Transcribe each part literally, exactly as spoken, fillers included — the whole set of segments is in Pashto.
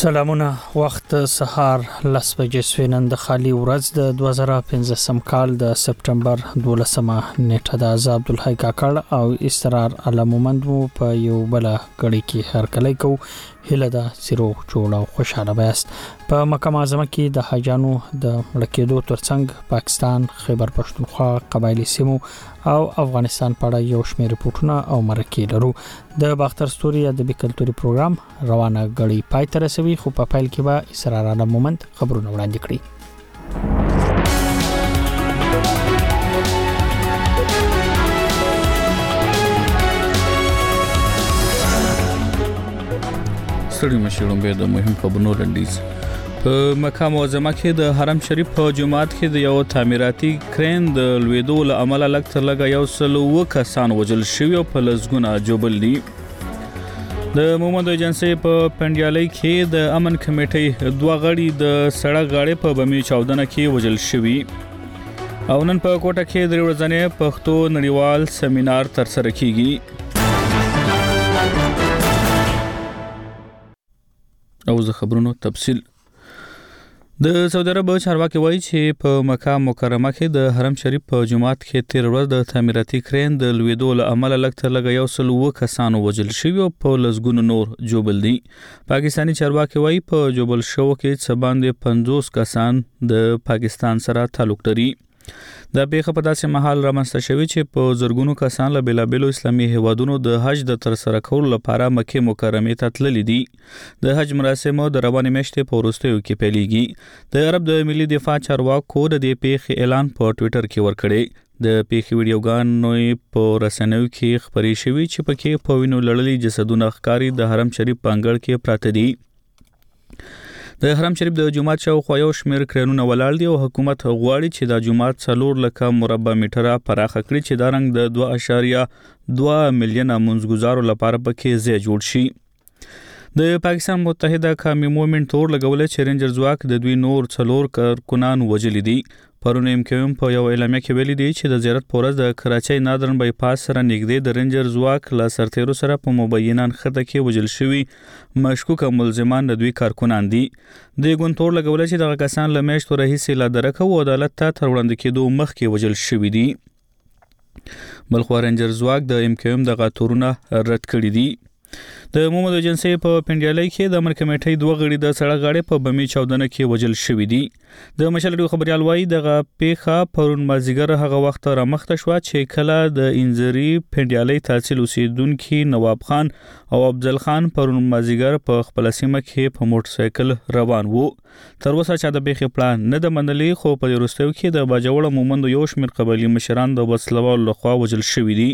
سلامونه وخت سهار لس بجې سوینن د خالی ورځ د دوه زره پنځه کال د سپټمبر دولسمه نیټه د عبد الحی کاکړ او اسرار علمومند په یو بل غړي کې هرکلی کو هله د سیرو جوړ او خوشاله بیاست. په مکه معظمه کې د حاجانو د مړکېدو ترڅنګ پاکستان، خیبر پښتونخوا، قبایلی سیمو او افغانستان په اړه یو شمېر ریپورتونه او مرکې لرو. د باختر ستوري ادبي کلتوري پروګرام روانه غړي پای ته رسوي، خو په پایل کې به اسرار علمومند خبرونه وړاندې کړي. ستړي مشرون به د مهم خبرونو لنډیز. په مکه معظمه کې د حرم شریف په جومات کې د یو تعمیراتي کرین د لویدو له امله لږ تر لږه یو سل اووه کسان وژل شوي او په لسګونه جوبل دي. د مومند ایجنسی په پنډیالۍ کې د امن کمیټې دوه غړي د سړک غاړې په بمي چاودنه کې وژل شوي او نن په کوټه کې د ورځنې پښتو نړیوال سیمینار ترسره کیږي. او زه خبرونو تفصیل. د سعودي عرب چارواکي وایي چې په مکه مکرمه کې د حرم شریف په جومات کې تیر ورځ د تعمیراتي کرین د لویدو له امله لږ تر لږه یو سل اووه کسان وژل شوي او په لسګونو نور جوبل دي. پاکستاني چارواکي وایي په جوبل شوو کې څه باندې پنځوس کسان د پاکستان سره تعلق لري. دا پیښه په داسې مهال رامنځته شوې چې په زرګونو کسان له بیلابیلو اسلامي هیوادونو د حج د ترسره کولو لپاره مکه مکرمه ته تللي دي. د حج مراسم د روانې میاشتې په وروستیو کې پیلېږي. د عرب د ملي دفاع چارواکو د دې پیښې اعلان په ټوئیټر کې ورکړی. د پیښې ویډیوګانې په رسنیو کې خپرې شوې چې پکې په وینو لړلي جسدونه ښکاري د حرم شریف په انګړ کې پراته دي. د حرم شریف د جومات شاوخوا یو شمېر کرینونه ولاړ دي او حکومت غواړي چې دا جومات څلور لکه مربع میټره پراخه کړي چې دا رنګ د دوه اعشاریه دوه میلیونه منځګزارو لپاره پکې ځای جوړ شي. د پاکستان متحده قومي مومنټ تور لګولې چې رینجر ځواک د دوی نور څلور کارکونان وژلي دي. پرون ایم کیو ایم په یو اعلامیه کې ویلي دي چې د زیارت په ورځ د کراچۍ نادرن بایپاس سره نږدې د رینجر ځواک له سرتیرو سره په مبینه نښته کې وژل شوي مشکوکه ملزمان د دوی کارکونان دي. د ګوند تور لګولې چې دغه کسان له میاشتو راهیسې لا درکه او عدالت ته تر وړاندې کېدو مخکې وژل شوي دي. بلخو رینجر ځواک د ایم کیو ایم دغه تورونه رد کړي دي. د مومند ایجنسی په پنډیالۍ کې د امن کمیټې دوه غړي د سړک غاړې په بمي چاودنه کې وژل شوي دي. د مشال ریډیو خبريال وایي دغه پیښه پرون مازیګر هغه وخت رامخته شوه چې کله د انځري پنډیالۍ تحصیل اوسیدونکي نواب خان او افضل خان پرون مازیګر په خپل سیمه کې په موټر سایکل روان وو. تر اوسه چا د پیښې پلان نه د منلي، خو په وروستیو کې د باجوړ مومند یو شمېر قبایلي مشران د وسلوالو لخوا وژل شوي دي.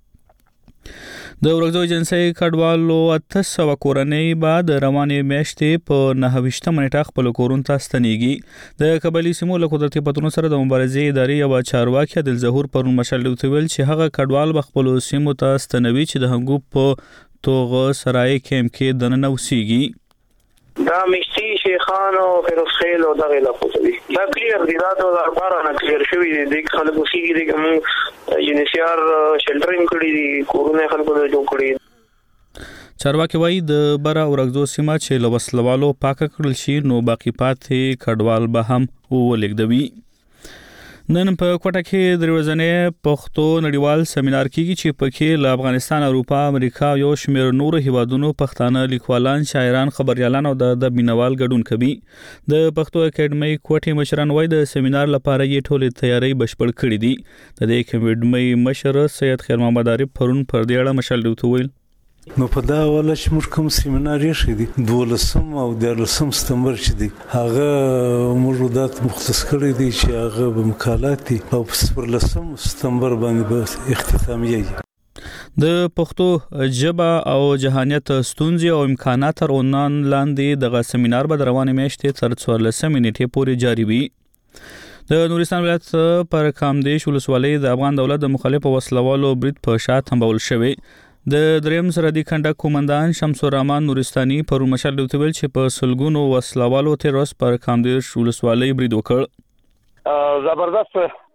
د ورغزو ایجنسی کډوالو اته سوه کورنۍ بعد روانې میاشتې په نهه ویشتمه نیټه خپل کورونو ته ستنېږي. د قبایلي سیمو له قدرتي پتونو سره د مبارزې ادارې یوه چارواکي عادل ظهور پرون مشال ته ویل چې هغه کډوال به خپلو سیمو ته ستنوي چې د هنګو په توغه سرای کیمپ کې دننه اوسیږي. دا مشتی شیخان او فیروز خیل او دغه علاقو ته دي. دا کلیر دي، دا د بارا نه کلیر شوی دي. د خلکو اوسیږي دي کوم یونیسیار شلټرینګ کړي دي، کورونه خلکو ته جوړ کړي. چارواکي وایي د برا اورغزو سیمه چې له وسلوالو پاکه کړل شي نو باقي پاتې کډوال به هم ولېږدوي. نن په کوټه کې د ورځنې پښتو نړیوال سیمینار کیږي چې پکې له افغانستان، اروپا، امریکا او یو شمېر نورو هیوادونو پښتانه لیکوالان، شاعران، خبريالان او د ادب مینوال ګډون کوي. د پښتو اکیډمي کوټې مشران وایي د سیمینار لپاره یې ټولې تیاری بشپړ کړې دي. د دې اکیډمي مشر سید خیر محمد عارف پرون پر دې اړه مشال ډیوته ویل. نو په دا ولا چې موږ کوم سیمینار یې شې دي دولسم او دیارلسم ستمبر چې دی هغه موږ دات مختص کړی دی چې هغه به مقالات دي او په څوارلسم ستمبر باندې به اختتامیه. د پښتو ژبه او جهانیت ستونزې او امکانات تر عنوان لاندې دغه سیمینار به د روانې میاشتې تر څوارلسمې نیټې پورې جاري وي. د نورستان ولایت پر کامدیش ولسوالۍ د افغان دولت د مخالف وسلوالو برید په شا تنبول شوی. د دریم سرحدي کنډک قومندان شمس الرحمن نورستاني پرون مشال ته ویل چې په سلګونو وسلوالو تر اوسه پر کامدیش ولسوالۍ برید وکړ. زبردست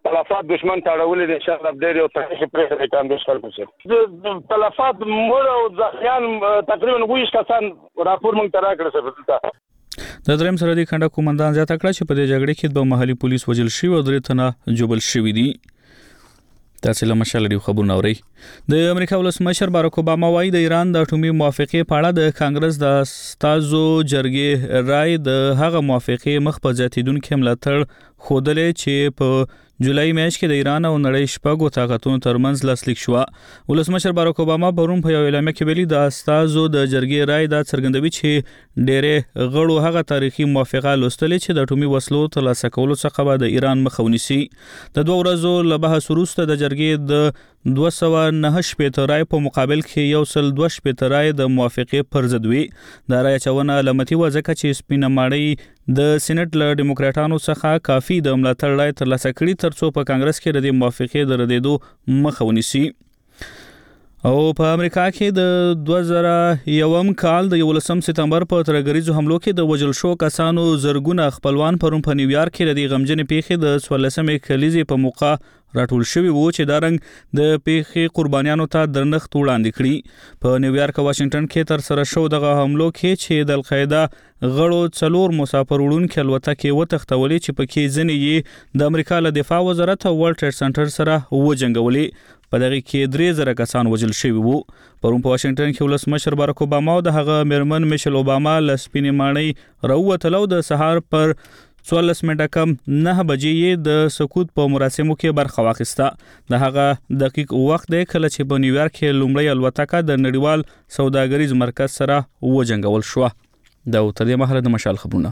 تلفات دشمن تاړولې د شر ابډیر او تاریخ پرې د کاندوس خلکو سره د تلفات مړ او ځخیان تقریبا ویش کسان راپور مونږ ترا کړل سره د دریم سرحدي خنډه کومندان زیاته کړه چې په دې جګړه کې د محلي پولیس وژل شوي او درې تنه جوبل شوي دي. تاسو له مشال دی خبرونه اورئ. د امریکا ولسمشر باراک اوباما وايي د ایران د اټومي موافقې په اړه د کانګرس د استازو جرګې رائے د هغه موافقې مخ په زیاتیدونکو ملاتړ خودلې چې په جولای میاشت کې د ایران او نړۍ شپږو طاقتونو ترمنځ لاسلیک شو. ولسمشر باراک اوباما پرون په یو اعلامیه کې ویلي د استازو د جرګې رائے د څرګندوي چې ډېرې غړو هغه تاریخي موافقه لوستلې چې د اټومي وسلو ترلاسه کولو څخه به د ایران مخه ونیسي. د دوه ورځو له بحث وروسته د جرګې د دوه سوه نهه شپېته رائے په مقابل کې یو سل دوه شپېته رائے د موافقې پر ضد وي. د رائے چونه علامتي و ځکه چې سپینه ماڼۍ د سېنات له ډیموکراټانو څخه کافي د ملاتړ رائے ترلاسه کړي ترڅو په کانګرس کې د موافقې د ردېدو مخه ونیسي. او په امریکا کې د دوه زره یوم کال د یولسم سپتمبر په ترګریزو حملو کې د وژل شو کسانو زرګونه خپلوان پرون په نیویارک کې د غمجن پیښې د څوارلسمې کلیزې په موقع راټول شوی وو چې دا رنګ د پیښې قربانیانو ته درنښت وړاندې کړي. په نیویارک او واشنگټن کې تر سره شو دغه حملو کې چې د القاعده غړو څلور مسافر وړونکي الوتکې وتښتولې چې پکې ځینې یې د امریکا له دفاع وزارت او ورلد ټریډ سنټر سره وجنګولې. په دغه کې درې زره کسان وژل شوي وو. پرون په واشنگټن کې ولسمشر باراک اوباما او د هغه میرمن میشل اوباما له سپینې ماڼۍ راووتل او د سهار پر څوارلس منټه کم نه بجې د سکوت په مراسمو کې برخه واخیسته. د هغه دقیق وخت دی کله چې په نیویارک کې لومړی الوتکه د نړیوال سوداګریز مرکز سره وجنګول شو. دا تر دې مهاله د مشال خبرونه.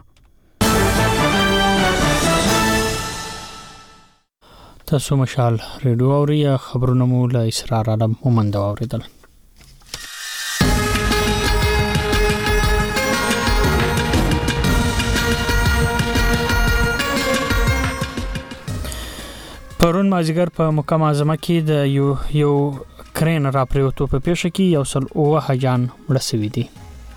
تاسو مشال ریډیو اوري خبرونه مو له اسرار عالم مومند اوریدل. پرون مازیګر په مکه معظمه کې د یو یو کرین را پریوتو په پیښه کې یو سل اوه حجان مړه شوي دي.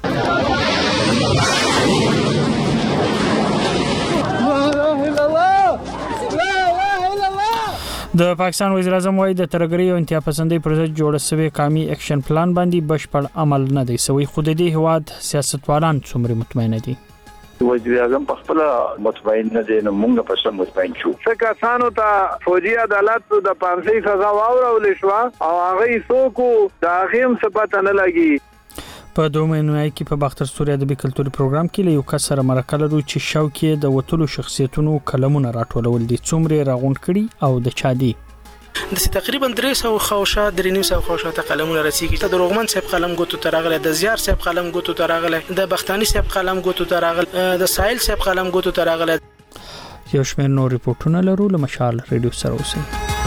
د پاکستان وزیر اعظم وايي د ترګری او انتها پسندۍ پر ضد جوړ شوی قومي اکشن پلان باندې بشپړ عمل نه دی سوی. خو د دې هواد سیاستوالان څومره مطمئن دي؟ وزیر اعظم په خپل مطمئن نه دي نو موږ په څه مطمئن شو. څنګه کسانو ته فوجي عدالت د پانسي سزا واورول شو او هغه څوک د هغه څه پته نه لګي. په دوه مینوای کې په باختر سوري ادبي کلتوري پروګرام کې له یو کس سره مرکه لرو چې شوکې د وټولو شخصیتونو کلمونه راټولول دي. څومره راغونډ کړي او د چا دي؟ د تقریبا درې سوه خوشه درې نیم سوه خوشه ته قلمونه رسیږي. د روغمن صاحب قلم ګوتو تراغله، د زیار صاحب قلم ګوتو تراغله، د بختانی صاحب قلم ګوتو تراغله، د سایل صاحب قلم ګوتو تراغله. یو شمېر نور ریپورتونه لرو له مشال ریډیو سره اوسئ.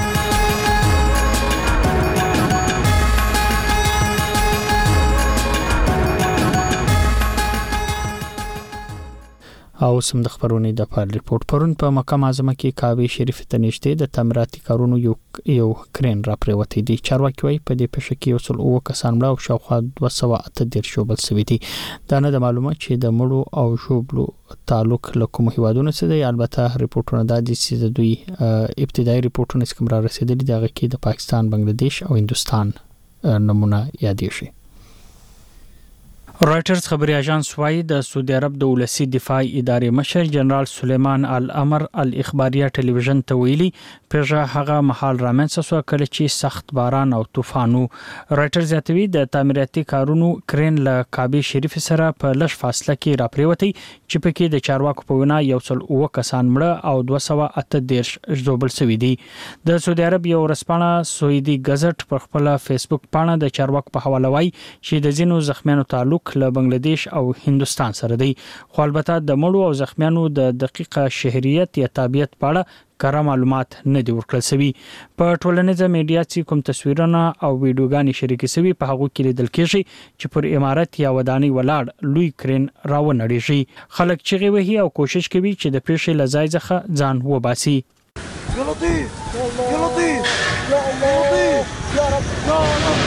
او سم د خبرونې د پال ریپورت. پرون په مکه معظمه کې کعبه شریف ته نږدې د تعمیراتي کارونو یو یو کرین را پریوتی دی. چارواکي وايي په دې پیښه کې یو څل اوه کسان مړه او شاوخوا دوه سوه اته دېرش ژوبل شوي دي. دا نه د معلومه چې د مړو او ژوبلو تعلق له کوم هیوادونو څخه دی. البته ریپورتونه دا دي چې د دوی ابتدایي ریپورتونه چې کوم را رسیدلي دي هغه کې د پاکستان، بنگلاديش او هندستان نمونه یادې شي. رائټرز خبري اژانس وايي د سعودي عرب د ولسی دفاع ادارې مشر جنرال سلیمان الامر الاخباریه ټلویزیون ته ویلي پیژه هغه محل رامنځته شو کله چې سخت باران او طوفانو. رائټرز یاتوي د تعمیراتي کارونو کرین له کعبه شریف سره په لږ فاصله کې را پریوتی چې پکې د چارواکو په وینا یو څل اوه کسان مړه او دوه سوه اته دېرش ژوبل شوي دي. د سعودي عرب یو ورځپاڼه سعودي غزټ په خپل فیسبوک پاڼه د چارواکو په حواله وايي چې د ځینو زخمیانو تعلق له بنگلاديش او هندستان سره دی. خو البته د مړو او زخمیانو د دقیقه شهریت یا تابعیت په اړه کره معلومات نه دی ورکړل شوی. په ټولنیزه میډیا چې کوم تصویرونه او ویډیوګانې شریک شوي په هغه کې لیدل کېږي چې پر عمارت یا ودانۍ ولاړ لوی کرین راونړېږي. خلک چیغې وهي او کوشش کوي چې د پیښې له ځای څخه ځان وباسي. یا لطیف یا لطیف یا لطیف یا رب یا رب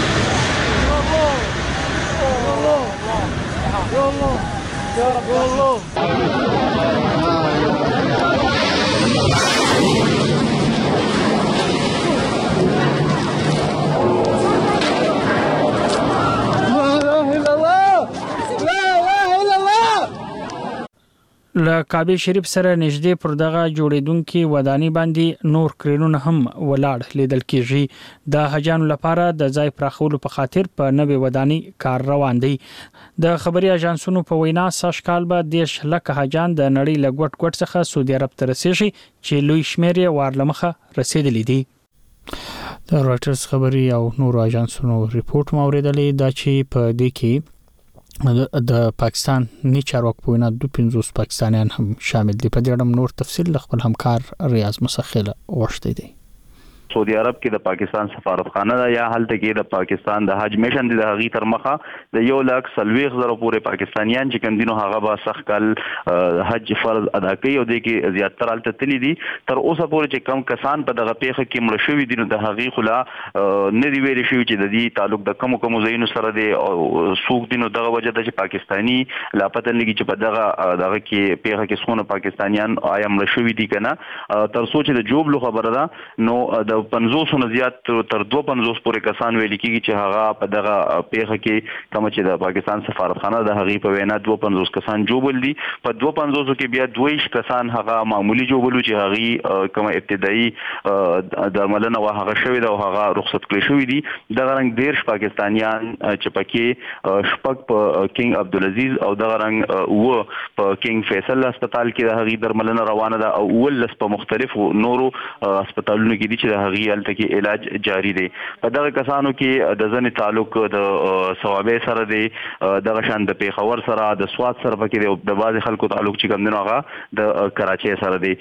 له کعبه شریف سره نږدې پر دغه جوړیدونکو ودانی باندې نور کرینونه هم ولاړ لیدل کیږي د حجانو لپاره د ځای پراخولو په خاطر په نوې ودانی کار روان دی د خبري اژانسونو په وینا ساشکال به دیش لکه حجان د نړۍ لګوټ ګټ څخه سعودي عرب ته رسیږي چې لوی شمیر یې وارلمخه رسیدلی دی د رويټرز خبري او نورو اژانسونو ریپورت موریدلې دا چې په دې کې د پاکستان نی چارواکو په وینا دوه پنځوس پاکستانیان هم شامل دي په دې اړه نور تفصیل خپل همکار ریاض مسخله وشته دي سعودي عرب کې د پاکستان سفارتخانه ده یا هلته کې د پاکستان د حج میشن د هغې تر مخه د یو لک سلويخ زره پورې پاکستانیان چې کوم دینو هغه به سخت کال حج فرض ادا کوي او د کې زیاتره هلته تللی دي تر اوسه پورې چې کم کسان په دغه پیښه کې مړ شوي دي نو د هغې خلا نه دی ویل شوی چې د دې تعلق د کوم کوم ځایونو سره دی او څوک دي نو دغه وجه ده چې پاکستانی لاپته لګي چې په دغه دغه کې پیښه کې څونه پاکستانیان آیا مړ شوي دي کنه تر سوچ د جوب لو خبره ده نو د پنځوس نه زیات تر دوه پنځوس پورې کسان ویل کېږي چې هغه په دغه پیښه کې کوم چې د پاکستان سفارتخانه د هغې په وینا دوه پنځوس کسان جوبل دي په دوه پنځوس کې بیا دوه کسان هغه معمولی جوبلو چې هغه کوم ابتدایي درملنه وا هغه شوی دا او هغه رخصت کړی شوی دي دغه رنګ ډیر پاکستانیان چې پکې شپږ په کینګ عبدالعزیز او دغه رنګ و په کینګ فیصل هسپتال کې د هغې درملنه روانه ده او ولس په مختلفو نورو هسپتالونو کې دي چې د هغې هلته کې علاج جاری دی په دغه کسانو کې د ځنې تعلق د ثوابې سره دی دغه شان د پیښور سره د سوات سره پکې دی او د بعضې خلکو تعلق چې کوم دی نو هغه د کراچۍ سره دی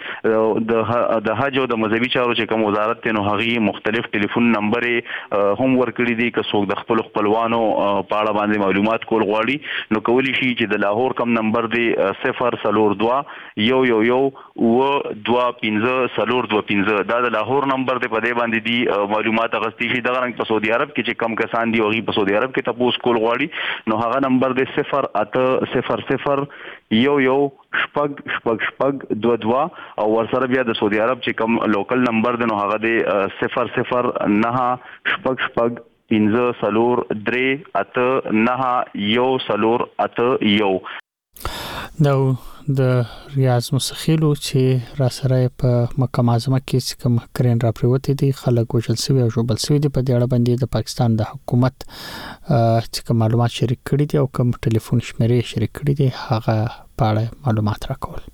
د حج او د مذهبي چارو چې کوم وزارت دی نو هغې مختلف ټلیفون نمبر هم ورکړي دي که څوک د خپلو خپلوانو په اړه باندې معلومات کول غواړي نو کولی شي چې د لاهور کم نمبر دی صفر څلور دوه یو یو یو اوه دوه پنځه څلور دوه پنځه دا د لاهور نمبر دی په دې باندې دي معلومات اغستی شي دغه رنګ په سعودي عرب کې چې کم کسان دي هغوی په سعودي عرب کې تپوس کول غواړي نو هغه نمبر دی صفر اته صفر صفر یو یو شپږ شپږ شپږ دوه دوه او ورسره بیا د سعودي عرب چې کم لوکل نمبر دی نو هغه دی صفر صفر نهه شپږ شپږ پنځه څلور درې اته نهه یو څلور اته یو دا د ریاض مسخیلو چې را سره په مکه معظمه کې کوم کرین را پریوتی دي خلک وژل شوي او ژوبل شوي دي په دې اړه باندې د پاکستان د حکومت چې کوم معلومات شریک کړي دي او کوم ټلیفون شمیرې شریک کړي دي هغه په اړه معلومات راکول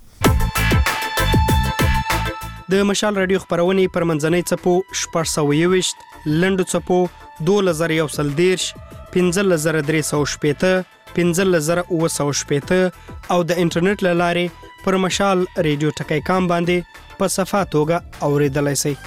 د مشال رادیو خبرونه پر منځنۍ چپو شپږ سوه یوویشت لنډو چپو دوه زره یو سل دیرش پنځه زره درې سوه شپېته پنځه زره اوه سوه شپېته او د انټرنیټ له لارې پر مشال ریډیو ټکی کام باندې په صفه توګه اوریدلای شئ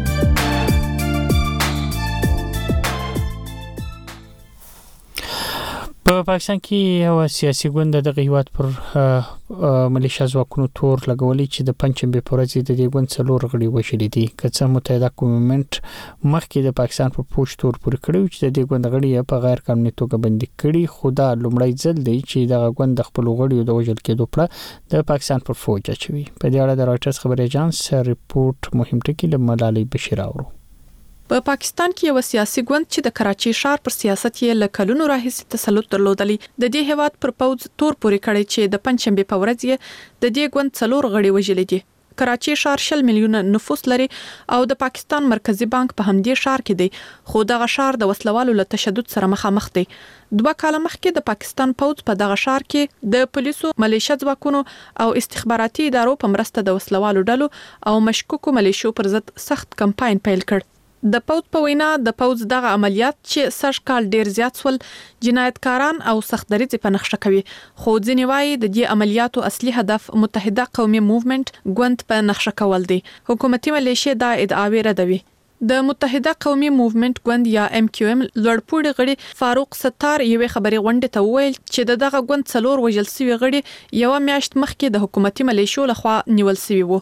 په پاکستان کې یو سیاسي ګوند د هیواد پر ملیشیا ځواکونو تور لګولي چې د پنځمبه پر ورځ د دې ګوند څلور غړي وشلي دي که څه متحده ګورنمنت مخکې د پاکستان په پوښ تور پورې کړی چې د دې ګوند غړي په غیر قانوني توګه بندي کړي خو دا لومړی ځل دی چې د ګوند خپل غړي د وژل کېدو په د پاکستان پر فوج اچوي په دې اړه د رويټرز خبري اژانس ریپورت مهم ټکی له ملالۍ بشیر اورو په پاکستان کې یو سیاسي ګوند چې د کراچي ښار پر سیاست یې له کلونو راهیسې تسلط درلودلی د دې هیواد پر پوز تور پورې کړی چې د پنځمبه په ورځ یې د دې ګوند څلور غړي وژل دي کراچي ښار شل میلیونه نفوس لري او د پاکستان مرکزی بانک په همدې ښار کې دی خو دغه ښار د وسلوالو له تشدد سره مخامخ دی دوه کاله مخکې د پاکستان پوز په دغه ښار کې د پولیسو ملیشیا ځواکونو او استخباراتي ادارو په مرسته د وسلوالو ډلو او مشکوکو ملیشو پر ضد سخت کمپاین پیل کړ د پوز په وینا د پوز دغه عملیات چې سږ کال ډیر زیات سول جنایتکاران او سختدریځ په نقشه کوي خو ځینې وایي د دې عملیاتو اصلي هدف متحده قومي موومېنټ ګوند په نقشه کول دی حکومتي ملیشیا دا ادعاوې ردوي د متحده قومي موومېنټ ګوند یا ام کیو ام لوړپوړي غړي فاروق ستار یوې خبري غونډه ته وویل چې دغه ګوند څلور وژل شوی غړي یو میاشت مخکې د حکومتي ملیشو لخوا نیول شوی وو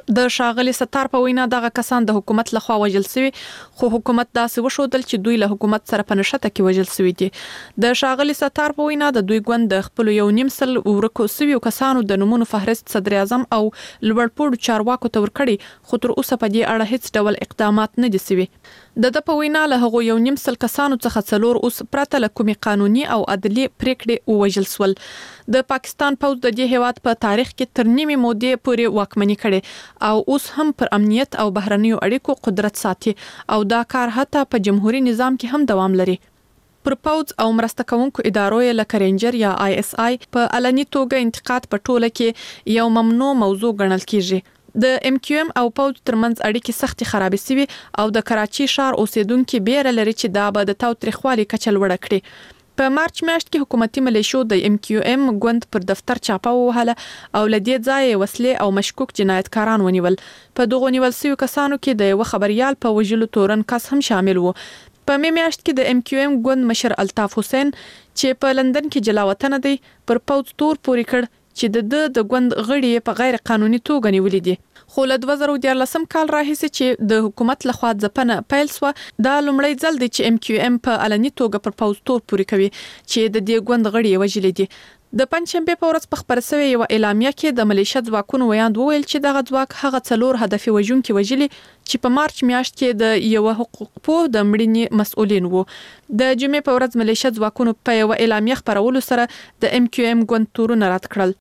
د شاغلي ستار په وینا دغه کسان د حکومت لخوا وژل شوی خو حکومت داسې وشودل چې دوی له حکومت سره په نشته کې وژل شوی دي. د شاغلي ستار په وینا د دوی ګوند د خپل یو نیم سل ورکو شوی کسانو د نمونه فهرست صدر اعظم او لوړپوړو چارواکو ته ورکړي خو تر اوسه په دې اړه هیڅ ډول اقدامات نه دي شوي. د د په وینا له هغو یو نیم سل کسانو څخه څلور اوس پرته له کومې قانوني او عدلي پریکړې ووژل شول. د پاکستان پوځ د دې هیواد په تاریخ کې تر نیمه مودې پورې واکمني کړې او اوس هم پر امنیت او بهرنیو اړیکو قدرت ساتي او دا کار حتی په جمهوریت نظام کې هم دوام لري. پر پوځ او مرسته کوونکو ادارو لکه رینجر یا آی اس آی په علني توګه انتقاد په ټوله کې یو ممنوع موضوع ګڼل کیږي. د ام کیو ام او پوځ ترمنځ اړیکې سختي خرابې سوي او د کراچي ښار اوسیدونکو بیره لري چې دا به د تاوتریخوالي کچه لوړه کړي. په مارچ میاشت کې حکومتي ملیشو د ام کیو ام ګوند پر دفتر چاپه وهله او لدې ځای وسلې او مشکوک جنایتکاران ونیول. په دغه نیول شوی کسانو کې د یو خبريال په وژلو تورن کس هم شامل وو. په می میاشت کې د ام کیو ام ګوند مشر الطاف حسین چې په لندن کې جلاوطن دی پر پوځ تور پوري کړ چې د د ګوند غړي په غیر قانوني توګه نیولې دي. خو له دوه زره دیارلسم کال راهیسې چې د حکومت لخوا ځپنه پیل سوه دا لومړی ځل دی چې ام کیو ام په علني توګه پر پوځ تور پوري کوي چې د دې ګوند غړي وژلي دي. د پنځشنبه په ورځ په خبر شوی یو اعلامیه کې د ملیشیا ځواکونو ویاند وویل چې دغه ځواک هغه څلور هدف وژونکي وژلي چې په مارچ میاشت کې د یو حقوق پوه د مړینې مسؤلین وو. د جمعې په ورځ ملیشیا ځواکونو په یو اعلامیه خبرولو سره د ام کیو ام ګوند تورونه رد کړل.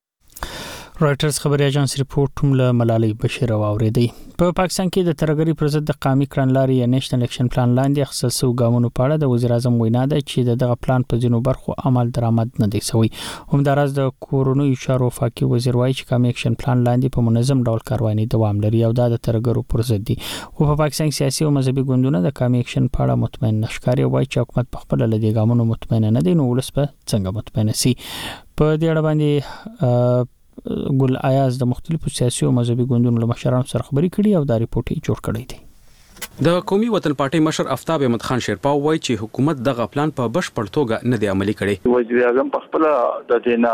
رائټرز خبري اژانس ریپورت هم له ملالۍ بشیر واوریدي. په پاکستان کې د ترګری پر ضد د قومي کړنلارې یا نېشنل اکشن پلان لاندې اخیستل شوی ګامونو په اړه د وزیر اعظم وینا ده چې دغه پلان په ځینو برخو عمل درآمد نه دی شوی. همداراز د کورونو چارو وفاقي وزیر وایي چې قومي اکشن پلان لاندې په منظم ډول کاروانی دوام لري او دا د ترګرو پر ضد دي. او په پاکستان سیاسي او مذهبي ګوندونه د قومي اکشن په اړه مطمئن نشکاري وایي چې حکومت په خپل لدی ګامونو مطمئن نه دی نو ولس په څنګه مطمئن سي. په دې اړه باندې ګل ایاز د مختلفو سیاسي او مذهبي ګوندونو له مشرانو سره خبرې کړي او دا ریپورت یې جوړ کړی دی. د قومي وطن پارټي مشر آفتاب احمد خان شیرپاو وایي چې حکومت دغه پلان په بشپړ توګه نه دی عملي کړی. وزیر اعظم په خپل د دینا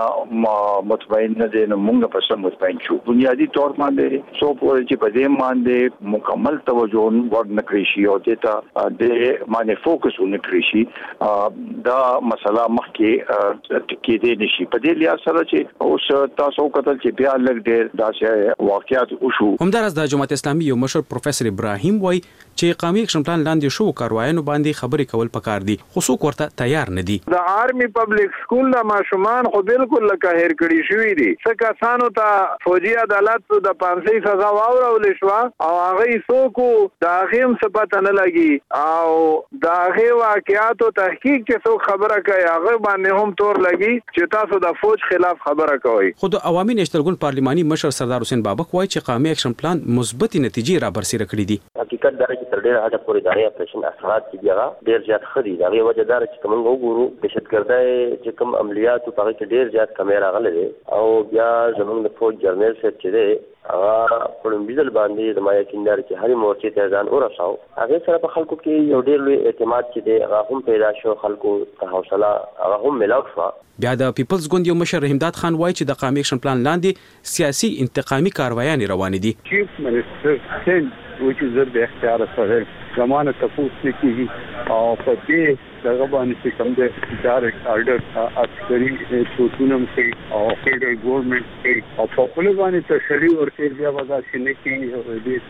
مطمئن نه دی نو موږ په سم مطمئن شو. بنیادی تور باندې څو پورې چې په دې باندې مکمل توجه ورنکړي شي او دته د باندې فوکس ونکړي شي دا مسله مخکې کې دی نشي. په دې لحاظ سره چې اوس تاسو کتل چې بیا لګ ډېر داسې واقعیات وشو. همدارس د جماعت اسلامي یو مشر پروفیسور ابراهیم وایي چې قومي اکشن پلان لاندې شو کاروایانو باندې خبرې کول پکار دي خو څوک ورته تیار نه دي. د آرمي پبلک سکول د ماشومان خو بالکل لکه هیر کړي شوی دي. څه کسانو ته فوجي عدالت د پانسي سزا واورول شو او هغه څوک د هغه څه پته نه لګي او د هغه واقعیاتو تحقیق کې څوک خبره کوي هغه باندې هم تور لګي چې تاسو د فوج خلاف خبره کوي. خو د عوامي نېشنل ګوند پارلماني مشر سردار حسین بابک وایي چې قومي اکشن پلان مثبتې نتیجې را برسېره کړې دي. حقیقت دا چې تر ډېره حده پورې د هغې اپریشن اثرات چې دي هغه ډېر زیات ښه دي. د هغې وجه دا ده چې که موږ وګورو دهشتګردۍ چې کوم عملیاتو په هغې کې ډېر زیات کمی راغلی دی او بیا زموږ د فوج جرنیل صاحب چې دی هغه په لومړي ځل باندې زما یقین دی چې هرې مورچې ته ځان ورساو. هغې سره په خلکو کې یو ډېر لوی اعتماد چې دی هغه هم پیدا شو. خلکو ته حوصله هغه هم میلاو شوه. بیا د پیپلز ګوند یو مشر رحیمداد خان وایي چې د قومي اکشن پلان لاندې سیاسي انتقامي کاروایانې روانې دي. چیف منسټر سین چې زه به اختیار سره زمانه تاسو نه کیږي او په دې دغه باندې چې کوم د ډایرکټ آرډر عسکري ټوټونم کې او فیډرل ګورنمنت کې او په خپل باندې تشریح ورته بیا ودا چې نه کیږي دې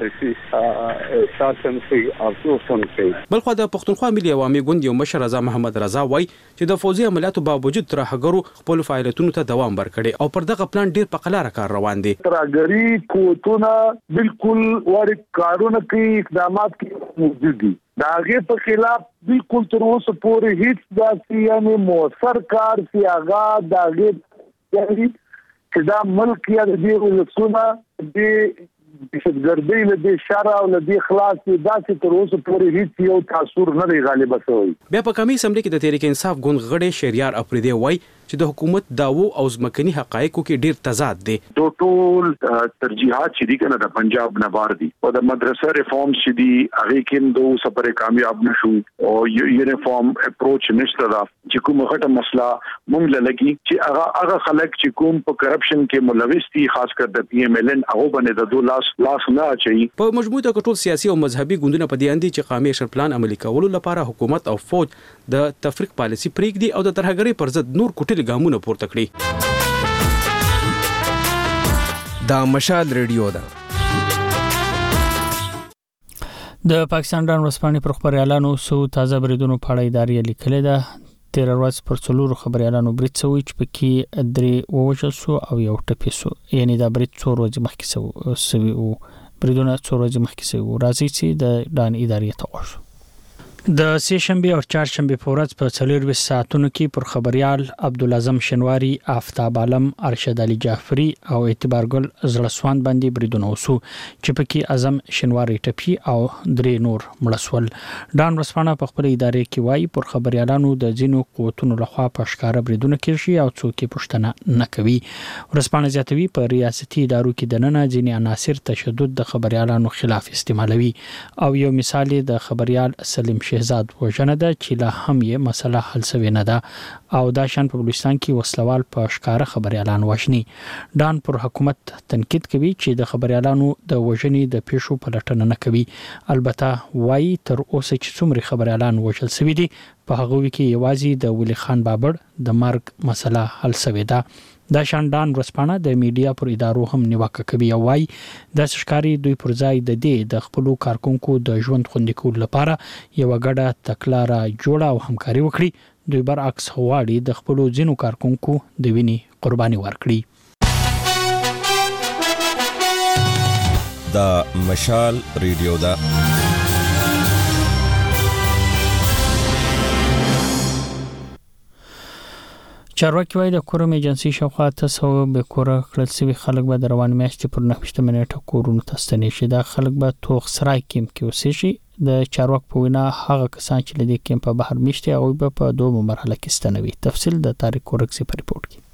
تشریح ساتم کې او څون کې. بلخو د پښتونخوا ملي عوامي ګوند یو مشر رضا محمد رضا وایي چې د فوزي عملیاتو باوجود ترهګرو خپل فعالیتونو ته دوام ورکړي او پر دغه پلان ډیر په قلاره کار روان دي. ترهګری کوټونه بالکل ور کارونه کې اقدامات کې موجود دي. دا هغه په خلاف بالکل تر اوسه پورې هیڅ داسې یعنی موثر کار سی هغه دا هغه چې دا ملک یا د دې ولسونه د دهشتګردۍ له دې شر او له دې خلاص داسې تر اوسه پورې هیڅ یو تاثیر نه دی غالب شوی. بیا په قومي اسمبلی کې د تحریک انصاف ګوند غړی شهریار افریدی وایي چې د حکومت داوو او ځمکني حقایقو کې ډیر تضاد دی. د ټول ترجیحات چې دي کنه د پنجاب نوار دي او د مدرسه ریفارم چې دي هغه کې دوه سفر کامیاب نشو او یونیفارم اپروچ نشته دا چې کومه غټه مسله مونږ لګي چې هغه هغه خلک چې کوم په کرپشن کې ملوث دي خاص کر د پی ایم ایل ان هغه باندې د دوه لاس لاس نه اچي. په مجموعي توګه ټول سیاسي او مذهبي ګوندونه په دې اندي چې قومي اکشن پلان عملي کولو لپاره حکومت او فوج د تفریق پالیسي پریږدي او د ترهګرۍ پر ضد نور کوټلي ګامونه پورته کړي. دا مشال ریډیو ده. د پاکستان ډان ورسپانې پر خبريالانو سو تازه بریدونو په اړه ادارې لیکلې ده. تیر ورځ پر څلورو خبريالانو برید شوی چې پکې درې ووژل شو او یو ټپي شو. یعنی دا برید څو ورځې مخکې شوی او بریدونه څو ورځې مخکې شوی. راځي چې د ډان ادارې ته ورشو. د سه شنبه او چهارشنبه په ورځ په څلور ساعتونو کې پر خبريال عبدالعظم شنواری، آفتاب عالم، ارشد علي جعفری او اعتبار ګل زړسوان باندې بریدونه وسو چې پکې اعظم شنواری ټپي او درې نور مړسول. ډان ورسپانه په خپل ادارې کې وایي پر خبريالانو د جنو قوتونو لخوا په ښکارا بریدونه کیږي او څوک یې پښتنه نه کوي. ورسپانه زیاتوي په ریاستي ادارو کې د نن ځینې عناصر تشدد د خبريالانو خلاف استعمالوي او یو مثال د خبريال سلیم شهزاد وژنه ده چې لا هم یې مسله حل شوی نه ده او دا شان په بلوچستان کې وسلوال په ښکارا خبريالان وژني. ډان پر حکومت تنقید کوي چې د خبريالانو د وژنې د پیښو پلټنه نه کوي. البته وایي تر اوسه چې څومره خبريالان وژل شوی دي په هغه کې یوازې د ولی خان بابر د مرګ مسله حل شوی ده. دا شان ډان ورسپانه د میډیا پر ادارو هم نیوکه کوي او وايي د سشکاري دوی پر ځای د دې د خپل کارکونکو د ژوند خوندي کول لپاره یو غډه تکلاره جوړه او همکاري وکړي. دوی برعکس غواړي د خپل ځینو کارکونکو د ویني قرباني ورکړي. دا مشال ریډیو دا. چارواکي وايي د کورم ایجنسی شاوخوا تاسو به کور کړل سوي خلک به روان میاشتې پر نهشته منټه کورونو تستنی شي. دا خلک به توغ سرای کیم کې اوسې شي. د چارواک په وینا هغه کسان چې لدی کیم په بهر میشته او به په دوه مرحله کې ستنوي. تفصیل د تاریخ کورکسي په ریپورت کې.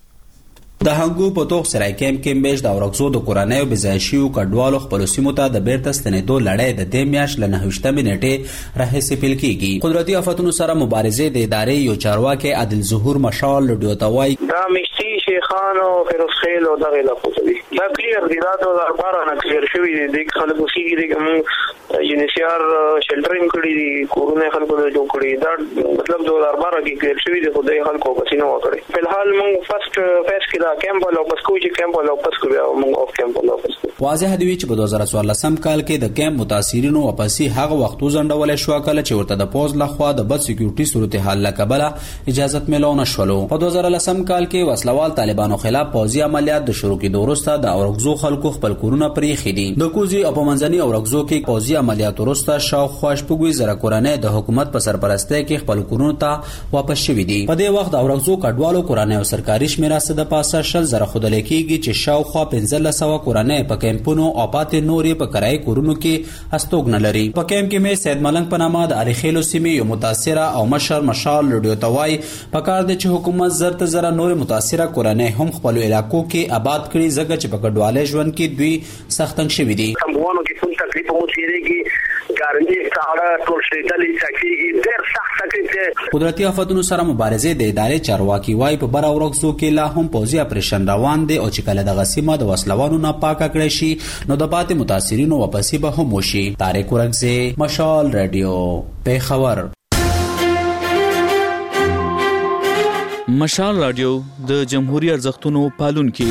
د هنګو په توغ سرای کیم کې مېش د اورکزو د کورانیو بزایشیو کډوالو خپل سیمو ته د بیرته ستنېدو لړۍ د دې میاش ل نهشته منټه راهیسې پیل کیږي. قدرتي آفتونو سره مبارزه د ادارې یو چارواکي عادل ظهور مشال لډیو ته وایي دا مشتي شیخان او فیروز خیل او دغه لپاره دي. دا کلیر دي دا د دوه هزار بارہ نه کلیر شوی دي. د خلکو سیګي دي کوم یونیسیار شلټرینګ کړی دي کورونه خلکو ته جوړ کړی. دا مطلب دوه هزار بارہ کې کلیر شوی دي. خدای خلکو پسینه وکړي. په الحال موږ فرست فیس کې کیمپ ولا پسکو چې کیمپ ولا پسکو بیا موږ اف کیمپ ولا پسکو. واضح دی چې په دوه هزار څوارلسم کال کې د کیمپ متاثرینو واپسی هغه وختو ځنډول شو کله چې ورته د پوز لخوا د بد سکیورټي صورتحال لکبله اجازه ملونه شولو. په دوه هزار لسم کال کې وسلوال طالبانو خلاف پوځي عملیات د شروع کېدو وروسته د اورکزو خلکو خپل کورونه پرې خېدي. د کوزي او په منځني اورکزو کې پوځي عملیات وروسته شاوخوا شپږ زره کورنۍ د حکومت په سرپرستی کې خپل کورونو ته واپس شوي دي. په دې وخت اورکزو کډوالو کورنۍ او سرکاري شمیره د پاسه شل زره خودل کېږي چې شاوخوا پنځه سوه کورنۍ په کیمپونو او پاتې نورې په کرایي کورونو کې استوګنه لري. په کیمپ کې مې سید ملنګ په نامه د الیخیلو سیمې یو متاثره او مشر مشال لډیو ته وایي پکار دی چې حکومت زر ته زره نورې متاثره کورنۍ هم خپل علاقو کې آباد کړي ځکه چې په کډوالۍ ژوند کې دوی سخت تنګ شوي دي. کمبوانو کې څومره تکلیف اوسېږي ګارنې ساړه ټول شېدلې چکیږي ډېر سخت تکلیف دی. قدرتي آفتونو سره مبارزه د ادارې چارواکي وایي په بر اورکزو کې لا هم پوځي اپریشن روان دی او چې کله د غسیمه د وسلوانو نه پاکه کړی شي نو د پاتې متاثرینو واپسی به هم وشي. طارق ورنګزی مشال رادیو پیښور. مشال رادیو د جمهوریت ارزښتونو پالونکي.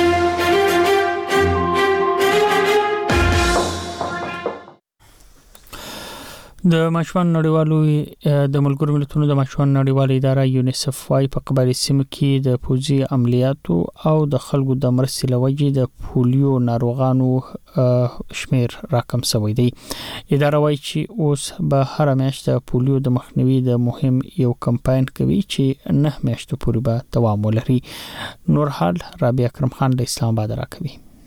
د ماشومان نړیوالو د ملګرو ملتونو د ماشومان نړیوالو اداره یونیسف وايي په قبایلي سیمو کې د پوځي عملیاتو او د خلکو د مرستې لوجې د پولیو ناروغانو شمیر راکم شوی دی. اداره وايي چې اوس به هر میاشت د پولیو د مخنیوي د مهم یو کمپاین کوي چې نه میاشتو پورې به دوام ولري. نور حال رابعه اکرم خان د اسلام آباد راکوي.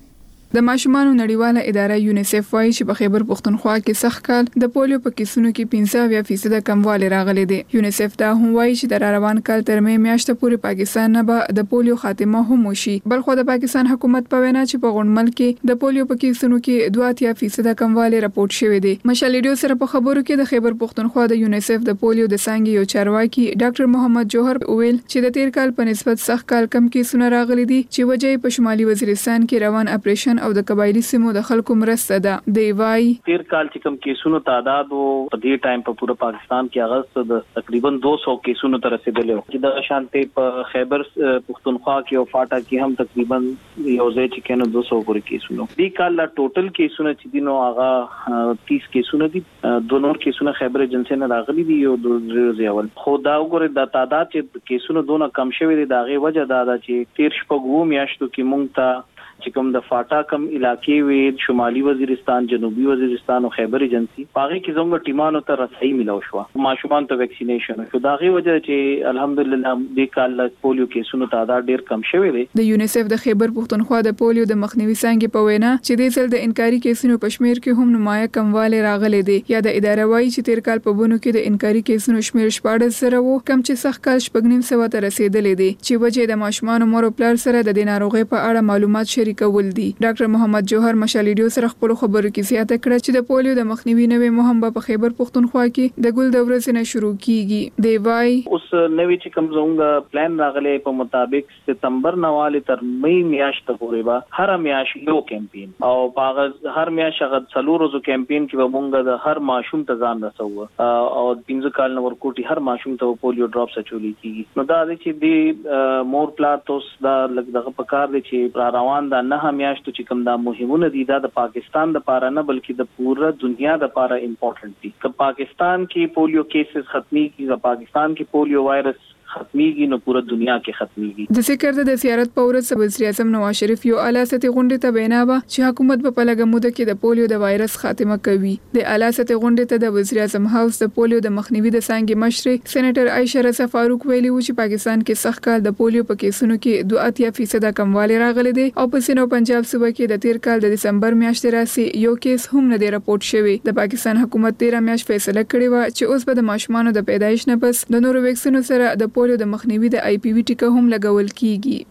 د ماشومانو نړیواله اداره یونیسف وايي چې په خیبر پښتونخوا کې سخت کال د پولیو په کیسونو کې پنځه فیصد کموالی راغلی دی. یونیسف دا هم وايي چې د روان کال تر مې میاشته پورې پاکستان نه به د پولیو خاتمه هم وشي. بلخو د پاکستان حکومت په وینا چې په غونډمل کې د پولیو په کیسونو کې دوه اتیا فیصد کموالی راپورټ شوی دی. مشال ریډیو سره په خبرو کې د خیبر پښتونخوا د یونیسف د پولیو د څنګه یو چارواکي ډاکټر محمد جوهر ویل چې د تیر کال په نسبت سخت کال کم کیسونه راغلي دي چې وجه په شمالي وزیرستان کې روان اپریشن او د قبایلی سیمو د خلکو مرسته ده. دی وايي تیر کال چې کم کیسونو تعداد او په دې ټایم په پوره پاکستان کې اغست د تقریبا دو سو کیسونو تر رسیدلی و چې د شانتي په خیبر پښتونخوا کې او فاټا کې هم تقریبا یو ځای چې کنه دو سو پورې کیسونو. دې کال لا ټوټل کیسونه چې دینو هغه تیس کیسونه دي. دو نور کیسونه خیبر ایجنسی نه راغلي دي او د زیول خو دا وګوره د تعداد چې کیسونو دونه کم شوی دی دا غي وجه دا ده چې تیر شپږ و میاشتو کې مونږ ته چې کوم د فاټا کم علاقې وي شمالي وزیرستان جنوبي وزیرستان او خیبر ایجنسی پاغي کې زموږ ټیمانو ته رسایي ملو شو ماشومان ته ویکسینیشن شو دا غي وجه چې الحمدلله د کال پولیو کیسونو تعداد ډیر کم شوی دی. د یونیسف د خیبر پښتونخوا د پولیو د مخنیوي څنګه په وینا چې د ځل د انکاري کیسونو په شمیر کې هم نمایه کموالی راغلی دی. یا د اداره وايي چې تیر کال په بونو کې د انکاري کیسونو شمیر شپږ سره وو کم چې سخت کال شپږ نیم سو ته رسیدلې دي چې وجه د ماشومان مور او پلار سره د ناروغي په اړه معلومات شریکول دي. ډاکټر محمد جوهر مشال ریډیو سره خپل خبرو کې زیاته کړه چې د پولیو د مخنیوي نوې مهم په خیبر پښتونخوا کې د ګل د ورځې نه شروع کیږي. دی وايي اوس نوې چې کوم زموږ پلان راغلی په مطابق ستمبر نواله تر مې میاشت پورې به هر میاشت یو کمپین او په هر میاشت هغه څلور ورځو کمپین کې به مونږ د هر ماشوم ته ځان رسو او پنځه کال نو ورکوټي هر ماشوم ته پولیو ډراپس اچولي کیږي. نو دا چې دی مور پلار توس دا لږ دغه پکار دي چې روان دا نه میاشت چې کوم دا مهمونه دي دا د پاکستان د پاره نه بلکې د پوره دنیا د پاره امپورټنت دي. که پاکستان کې پولیو کیسز ختمي کیږي پاکستان کې پولیو وایرس ختميږي نو پوره دنیا کې ختميږي. د ذکر د زیارت په ورځ وزیر اعظم نواز شریف یو اعلی سطحي غونډه ته بینابه چې حکومت په لږه موده کې د پولیو د وایرس خاتمه کوي. د اعلی سطحي غونډه ته د وزیر اعظم هاوس د پولیو د مخنیوي د څنګه مشر سېنیټر عائشه رضا فاروق ویلي و چې پاکستان کې سخت کال د پولیو په کیسونو کې دوه اتیا فیصد کموالی راغلی دی او په سینو پنجاب صوبه کې د تیر کال د دسمبر میاشتې راسي یو کیس هم نه دی راپورټ شوی. د پاکستان حکومت تیر میاشت فیصله کړې و چې اوس به د ماشومان د پیدایش نه پس د نورو ویکسینو سره د پولیو د مخنیوي د آی پی وی ټیکه هم لګول کیږي.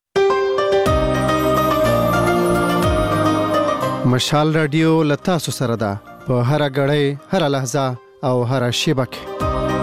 مشال رادیو لتاسو سره ده په هر غړې هر لحظه او هر شیبه کې.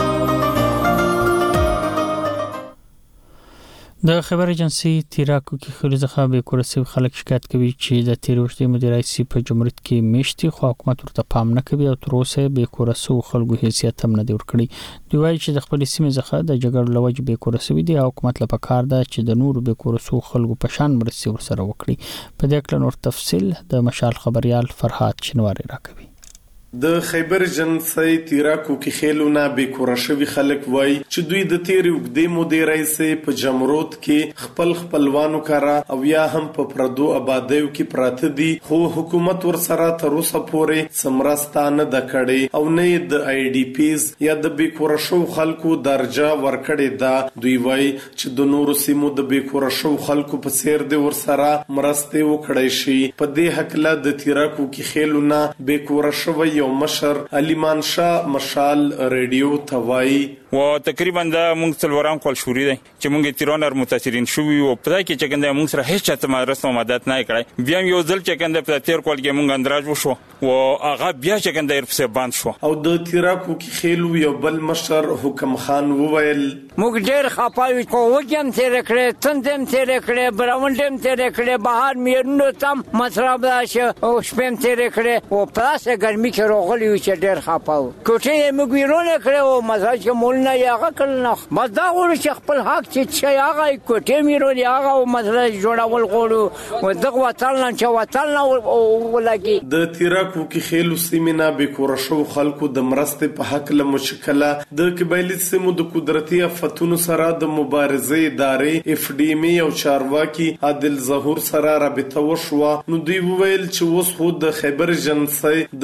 د خبر ایجنسی تیراکو کې خوري ځخه به کورسي خلک شکایت کوي چې د تیروشتي مدیر رئیس په جمهوریت کې میشتي خو حکومت ورته پام نه کوي او تر اوسه به کورسو خلکو حیثیت هم نه دی ورکړي. دوی وايي چې د خپل سیمې ځخه د جګړې لوجه به کورسوي دي او حکومت له پکار ده چې د نور به کورسو خلکو په شان مرسي ورسره وکړي. په دې اړه نور تفصيل د مشال خبريال فرحات شنواری راکوي. د خیبر جنسي تیراکو کې خېلونه به کورشوي خلک وای چې دوی د تیر وګدې مدیر رئیس په جمهوریت کې خپل خپلوانو کرا او یا هم په پردو آبادیو کې پراته دي خو حکومت ور سره تر اوسه پورې سمراستانه د کړي او نه د آی ډی پیز یا د به کورشو خلکو درجه ورکړي دا. دوی وای چې د نورو سیمو د به کورشو خلکو په سیر د ور سره مرسته وکړي شي. په دې حق له د تیراکو کې خېلونه به کورشوي مشر علیمان شاه مشال ریډیو توای و تقریبا دا موږ څلورم کول شوري دي چې موږ تیرونر متاثرین شو او په کې چې کنده موږ سره هیڅ چاته رسمه مدد نه کړای. بیا یو ځل چې کنده په تیر کول کې موږ اندراج وشو او هغه بیا چې کنده ورپسې باند شو. او د تیراکو کې خېلو یو بل مشر حکم خان وویل موږ ډېر خپاوي کو وګم تیر کړې تندم تیر کړې براوندم تیر کړې بهر میرنو تم مطلب راشه او شپم تیر کړې او پاسه ګرمي کې روغلی چې ډېر خپاو کوټه موږ ویرونه کړو مزاج مول نه یاغه کړنه مزدا غوړي چې خپل حق چې چې هغه کوټه میرو یاغه او مسله جوړول غوړو او دغه وطن چې وطن ولګي. د تیراکو کې خېلو سیمنا به کورشو خلکو د مرسته په حق له مشکله د قبایلی سیمو د قدرتي افتونو سره د مبارزې ادارې اف ډی ام او چارواکي عادل ظهور سره رابطه وشوه. نو دوی ویل چې اوس خو د خیبر جنسي د کډوا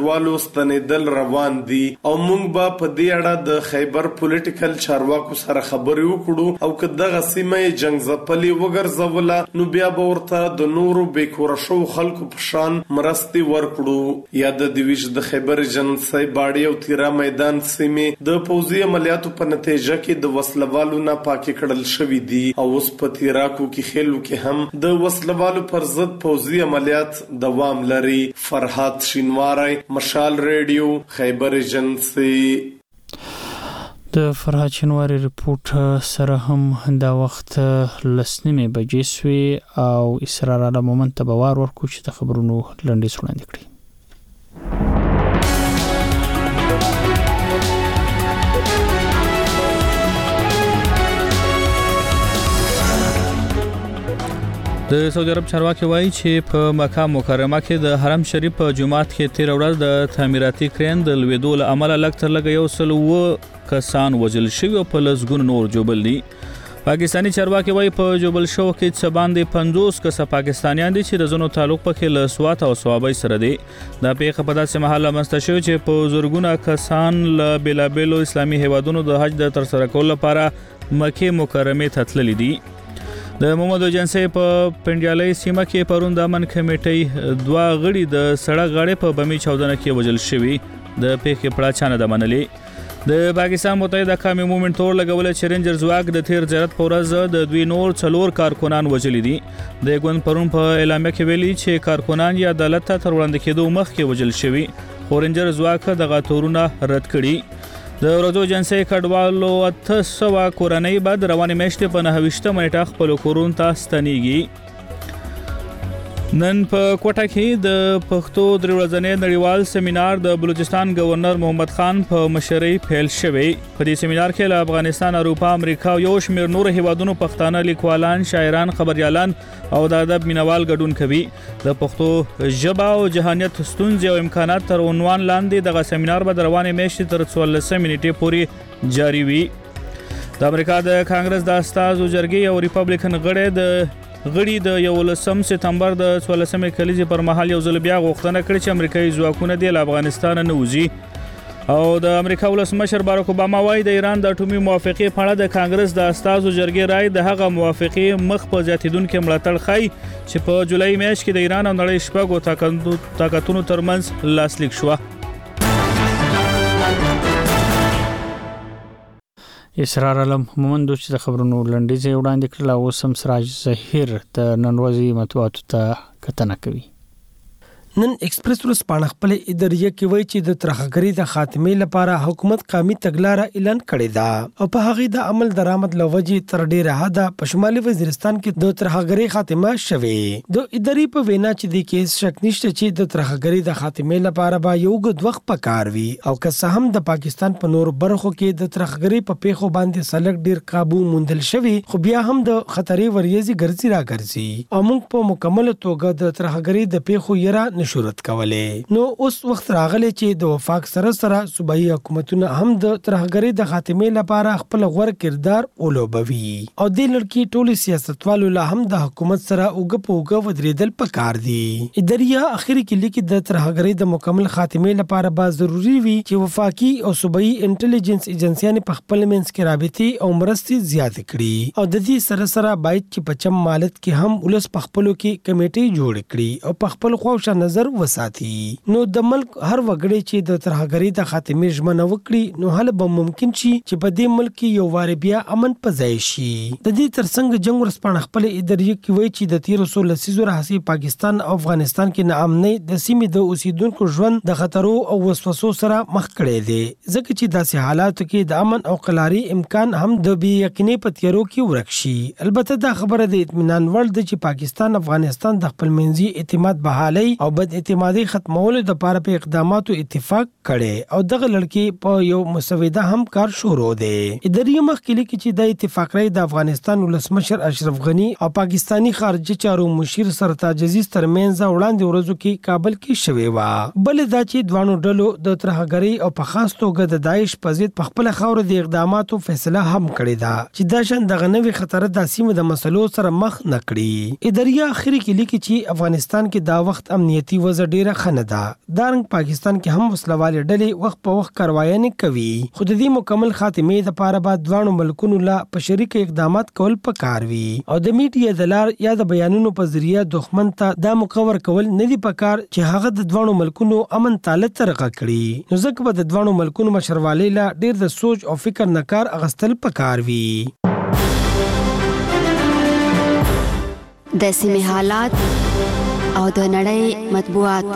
کډوالو ستنېدل روان دي او موږ به په دې اړه د خیبر پولیټیکل چارواکو سره خبرې وکړو او که دغه سیمه جنگ ځپلې وګرځوله نو بیا به ورته د نورو بیکوره شو خلکو په شان مرستې ورکړو. یا د دیویش د خیبر جنسي باړی او تیرا میدان سیمې د پوځي عملیاتو په نتیجه کې د وسلوالو نه پاکي کړل شوې دي او اوس په تیراکو کې خېلو کې هم د وسلوالو پر ضد پوځي عملیات دوام لري. فرحات شینواری، مشال ریډیو، خیبر جنسي. د فرحات شینواری ریپورت سره هم دا وخت لسنیمه بجې سوي او اسرار علی مومن ته باور ورکو چې د خبرونو لنډیز وړاندې کړي. د سعودي عرب چارواکي وایي چې په مکه مکرمه کې د حرم شریف په جومات کې تیر ورځ د تعمیراتي کرین د لویدو له امله لږ تر لږه یو سل اوه کسان وژل شوي او په لسګونو نور جوبل دي. پاکستانی چارواکي وایي په جوبل شو کې څه باندې پنځوس کسه پاکستانیان دي چې د زونو تعلق پکې له سوات او صوابۍ سره دي. دا پیښه په داسې مهال رامنځته شوې چې په زرګونه کسان له بېلابېلو اسلامي هیوادونو د حج د ترسره کولو لپاره مکه مکرمه ته تللي دي. د محمد جنسي په پنډیالۍ سیمه کې پرون د امن کمیټې دوا غړي د سړک غاړې په بمي چاودنه کې وژل شوي. د پیښې پړه چانه د منلې. د پاکستان متحده قومي مومنټ تور لګول چې رینجر زواک د تیر زیارت په ورځ د دوی نور څلور کارکونان وژل دي. د ګوند پرون په اعلامیه کې ویلي چې کارکونان یا عدالت ته تر وړاندې کېدو مخکې وژل شوي. خو رینجر زواک دغه تورونه رد کړي. د ورځو جنسي کډوالو اته سوه کورنۍ بعد روانې میاشتې په نهه ویشتمه نیټه خپل کورونو ته ستنېږي. نن په کوټه کې د پښتو درې ورځنی نړیوال سیمینار د بلوچستان گورنر محمد خان په مشرۍ پیل شوی. په دې سیمینار کې له افغانستان، اروپا، امریکا او یو شمېر نور هیوادونو پښتانه لیکوالان، شاعران، خبريالان او د ادب مینوال ګډون کوي. د پښتو ژبه او جهانیت ستونزې او امکانات تر عنوان لاندې دغه سیمینار به د روانې میاشتې تر څوارلسمې نیټې پورې جاري وي. د امریکا د کانګرس د استازو جرګې او ریپبلیکن غړي د غړي د یولسم سپتمبر د څوارلسمې کلیزې پر مهال یو ځل بیا غوښتنه کړې چې امریکایي ځواکونه د افغانستان نه وځي. او د امریکا ولسمشر باراک اوباما وایي د ایران د اټومي موافقې په اړه د کانګرس د استازو جرګې رائے د هغه موافقې مخ په زیاتیدونکو ملاتړ ښیي چې په جولای میاشت کې د ایران او نړۍ شپږو طاقتونو ترمنځ لاسلیک شوه. اسرار علم مومند چې د خبرونو لنډیز وړاندې کړل او سم سراج ظهیر د نن ورځې مطبوعاتو ته کتنه کوي. نن ایکسپریس ورځ پاڼه خپل اداریه کې وایي چې د ترهګری د خاتمې لپاره حکومت قومي تګلارې اعلان کړې ده او په هغه د عمل درآمد لوجې تر ډیره حد په شمالي وزیرستان کې د ترهګری خاتمه شوه. د اداري په وینا چې د کیس شک نشته چې د ترهګری د خاتمې لپاره به یو غد وخت پکار وي او که څه هم د پاکستان په نور برخو کې د ترهګری په پیښو باندې سلګ ډیر قابو موندل شوی خو بیا هم د خطرې وریځي ګرځي را ګرځي او موږ په مکمل توګه د ترهګری د پیښو یرا نشورت کولې. نو اوس وخت راغلی چې د وفاق سره سره صوبایي حکومتونه هم د ترهګری د خاتمې لپاره خپل غوړ کردار اولوبوي او د لړکی ټولي سیاستوالو له هم د حکومت سره اوګه پوګه ودرېدل پکار دي. اداریه اخري کې لیکي د ترهګری د مکمل خاتمې لپاره با ضروری وي چې وفاقي او صوبایي انټيليجنس ایجنسيانې په خپل منځ کې رابطې او مرستې زیات کړي او د دې سره سره باید چې په چم مالت کې هم ولس په خپلو کې کمیټې جوړ کړي او په خپل خوښه نظر وساتي. نو د ملک هر وګړي چې د ترهګری د خاتمې ژمنه وکړي نو هله به ممکن شي چې په دې ملک کې یو واره بیا امن پځای شي. د دې ترڅنګ جنگ ورسپانه خپل اداریه کې وایي چې د تیر سو لسیزو راهسي پاکستان او افغانستان کې ناامنۍ د سیمې د اوسیدونکو ژوند د خطرو او وسوسو سره مخ کړي دي ځکه چې داسې حالاتو کې د امن او قلاري امکان هم د بې یقیني په تیارو کې ورک شي. البته دا خبره د اطمینان وړ ده چې پاکستان افغانستان د خپل منځي اعتماد بحالي او بد اعتمادي ختمولو د لپاره په اقداماتو اتفاق کړي او دغه لړکی په یو مسوده هم کار شروع دی. اداري مخکلي کې چې د اتفاق رای د افغانستان ولسمشر اشرف غنی او پاکستانی خارجه چارو مشیر سرتاج عزیز ترمنځ وړاندې ورځو کې کابل کې شوی و. بل دا چې دوانو ډلو د ترهګری او په خاص توګه د داعش په ضد په خپل خاور د اقداماتو فیصله هم کړې ده چې دا شان د غنوي خطر د سیمه د مسلو سره مخ نکړي. اداري اخري کې لیکي چې افغانستان کې دا وخت امنیتي امنیتي وضع ډیره ښه نه ده. دارنګ پاکستان کې هم وسلوالې ډلې وخت په وخت کاروایانې کوي، خو د دې مکمل خاتمې لپاره به دواړو ملکونو لا په شریک اقدامات کول پکار وي او د میډیا د لار یا د بیانونو په ذریعہ دښمن ته دا مقور کول نه دي پکار چې هغه د دواړو ملکونو امن تاله ترغه کړي. نو ځکه به د دواړو ملکونو مشروالۍ لا ډیر د سوچ او فکر نه کار اغستل پکار وي. د سیمې حالات او د نړۍ مطبوعات.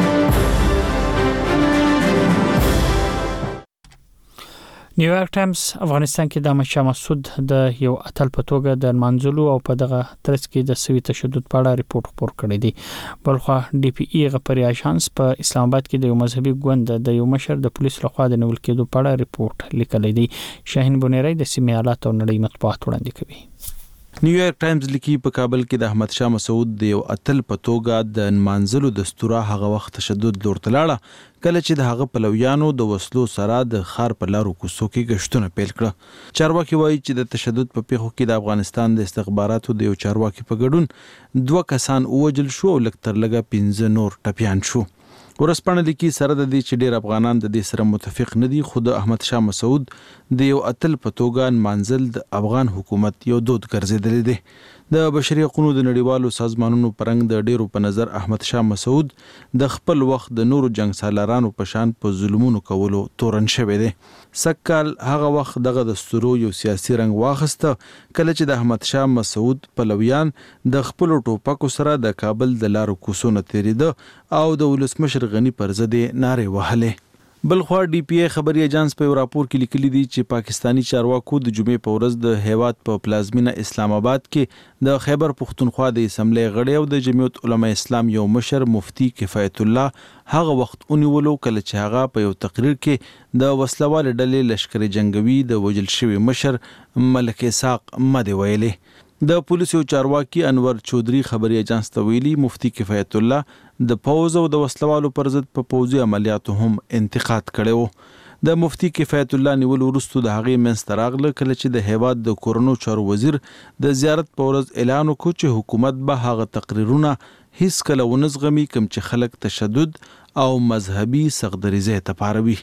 نیویارک ټایمز افغانستان کې د احمد شاه مسعود د یو اتل په توګه د منځلو او په دغه ترڅ کې د سوي تشدد په اړه ریپورت خپور کړی دی. بلخوا ډي پی ای غپري اژانس په اسلام آباد کې د یو مذهبي ګوند د یو مشر د پولیسو لخوا د نیول کېدو په اړه ریپورت لیکلی دی. شاهین بونیری د سیمې حالات او نړۍ مطبوعات وړاندې کوي. نیویارک ټایمز لیکي په کابل کې د احمد شاه مسعود د یو اتل په توګه د منځلو دستور هغه وخت تشدد لور تلاړه کله چې د هغه پلویانو د وسلو سره د خار په لارو کوڅو کې گشتونه پیل کړه. چارواکي وایي چې د تشدد په پیښو کې د افغانستان د استخباراتو د یو چارواکي په ګډون دوه کسان ووجل شو او لږ تر لږه پنځه نور ټپیان شو. ورسپانه لیکي سره د دې چې ډیر افغانان د دې سره متفق نه دي، خو د احمد شاه مسعود د یو اتل په توګه منځل د افغان حکومت یو دود ګرځیدلی دی. د بشري حقوقو د نړیوالو سازمانونو پرنګ د ډیرو په نظر احمد شاه مسعود د خپل وخت د نورو جنگ سالارانو په شان په ظلمونو کولو تورن شوی دی. سکهال هغه وخت دغه دستورو یو سیاسي رنګ واخیسته کله چې د احمد شاه مسعود پلویان د خپل ټوپکو سره د کابل د لارو کوڅو نه تیریده او د ولسمشر غنی پر ضد نارې وهلې. بلخوا ډي پی ای خبري اژانس په راپور کې لیکلي دي چې پاکستانی چارواکو د جمعې په ورځ د هیواد په پلازمینه اسلام آباد کې د خیبر پختونخوا د اسمبلی غړی او د جمعیت علماء اسلام یو مشر مفتی کفایت الله هغه وخت اونیولو کله چې هغه په یو تقریر کې د وسلوال ډلې لشکري جنگوي د وجل شوی مشر ملک اسحاق مده ویلي. د پولیسو چارواکي انور چودري خبري اژانس ته ویلي مفتی کفایت الله د پوز او د وسلوالو پر ضد په پوزي عملیاتو هم انتقاد کړو. د مفتی کفایت الله نیول ورستو د هغې منځ راغله کله چې د هیواد د کورونو چارو وزیر د زیارت په ورځ اعلان وکړ چې حکومت به هغه تقریرونه هیڅ کله ونه زغمي کوم چې خلک تشدد او مذهبي سغدریزه ته پاروي.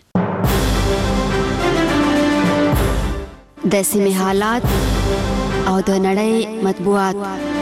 د سیمې حالات او د نړۍ مطبوعات.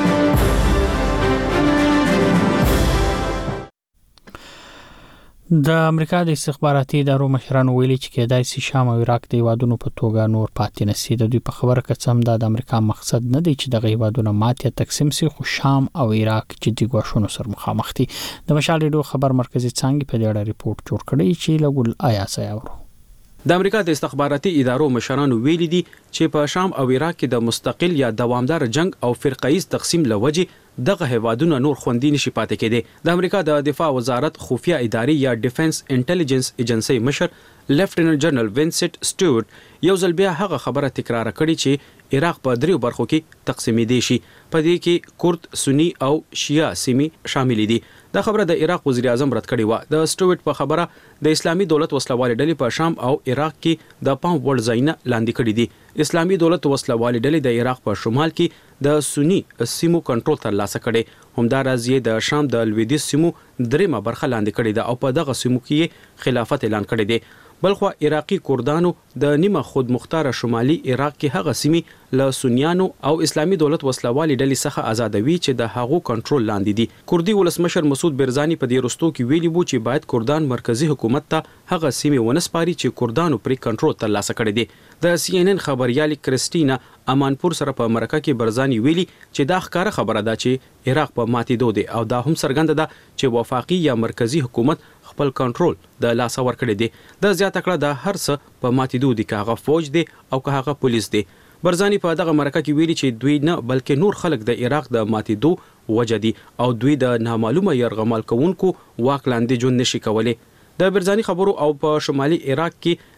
د امریکا د استخباراتي ادارو مشرانو ویلي چې کېدای شي شام او عراق د هیوادونو په توګه نور پاتې نشي. د دوی په خبره کې څم د امریکا مقصد نه دی چې د هیوادونو ماتې تقسیم شي، خو شام او عراق جدي ګواښونو سره مخامخ دي. د مشال ریډیو خبر مرکزی څنګه په دې اړه ریپورت جوړ کړی چې لګول آیا سياورو. د امریکا د استخباراتي ادارو مشرانو ویلي دي چې په شام او عراق کې د مستقل یا دوامدار جنگ او فرقایز تقسیم لوجې دغه هیوادونه نور خوندي نشي پاتې کېدي. د امریکا د دفاع وزارت خفیه ادارې یا ډیفنس انټيليجنس ایجنسی مشر لیفټیننټ جنرال وینسنت سټیوارت یو ځل بیا هغه خبره تکرار کړې چې عراق په دریو برخو کې تقسیمېدی شي، په دې کې کورد، سنی او شیعه سیمې شامل دي. دا خبره د عراق وزیر اعظم رد کړې و. د سټیوارت په خبره د اسلامي دولت وسلوالې ډلې په شام او عراق کې د پام وړ ځایونه لاندې کړي دي. اسلامي دولت وسلوالې ډلې د عراق په شمال کې د سنی سیمو کنټرول ترلاسه کړي، همداراز یې د شام د لویدیځ سیمو دریمه برخه لاندې کړي ده او په دغه سیمو کې خلافت اعلان کړی دی. بلخوا عراقي کردانو د نیمه خود مختار شمالي عراق کې هغه سیمې له سنیانو او اسلامي دولت وسلوالې ډلې څخه آزادوي چې د هغو کنټرول لاندې دي. کردي ولسمشر مسعود برزاني په دې رستو کې ویلي وو چې باید کردان مرکزی حکومت ته هغه سیمې ونسپاري چې کردانو پرې کنټرول ترلاسه کړی دی. د سی ان ان خبريالي کریسټینا امانپور سره په مرکه کې برزاني ویلي چې دا ښکاره خبره ده چې عراق په ماتېدو دی او دا هم څرګنده ده چې وفاقي یا مرکزی حکومت خپل کنټرول د لاس ور کړی دی. د زیاته کړه د هر څه په ماتېدو دي، که هغه فوج دی او که هغه پولیس دی. برزاني په دغه مرکه کې ویلي چې دوی نه بلکې نور خلک د عراق د ماتېدو وجه دي او دوی د نامعلومه يرغمال کوونکو واک لاندې ژوند نشي کولی. د برزاني خبرو او په شمالي عراق کې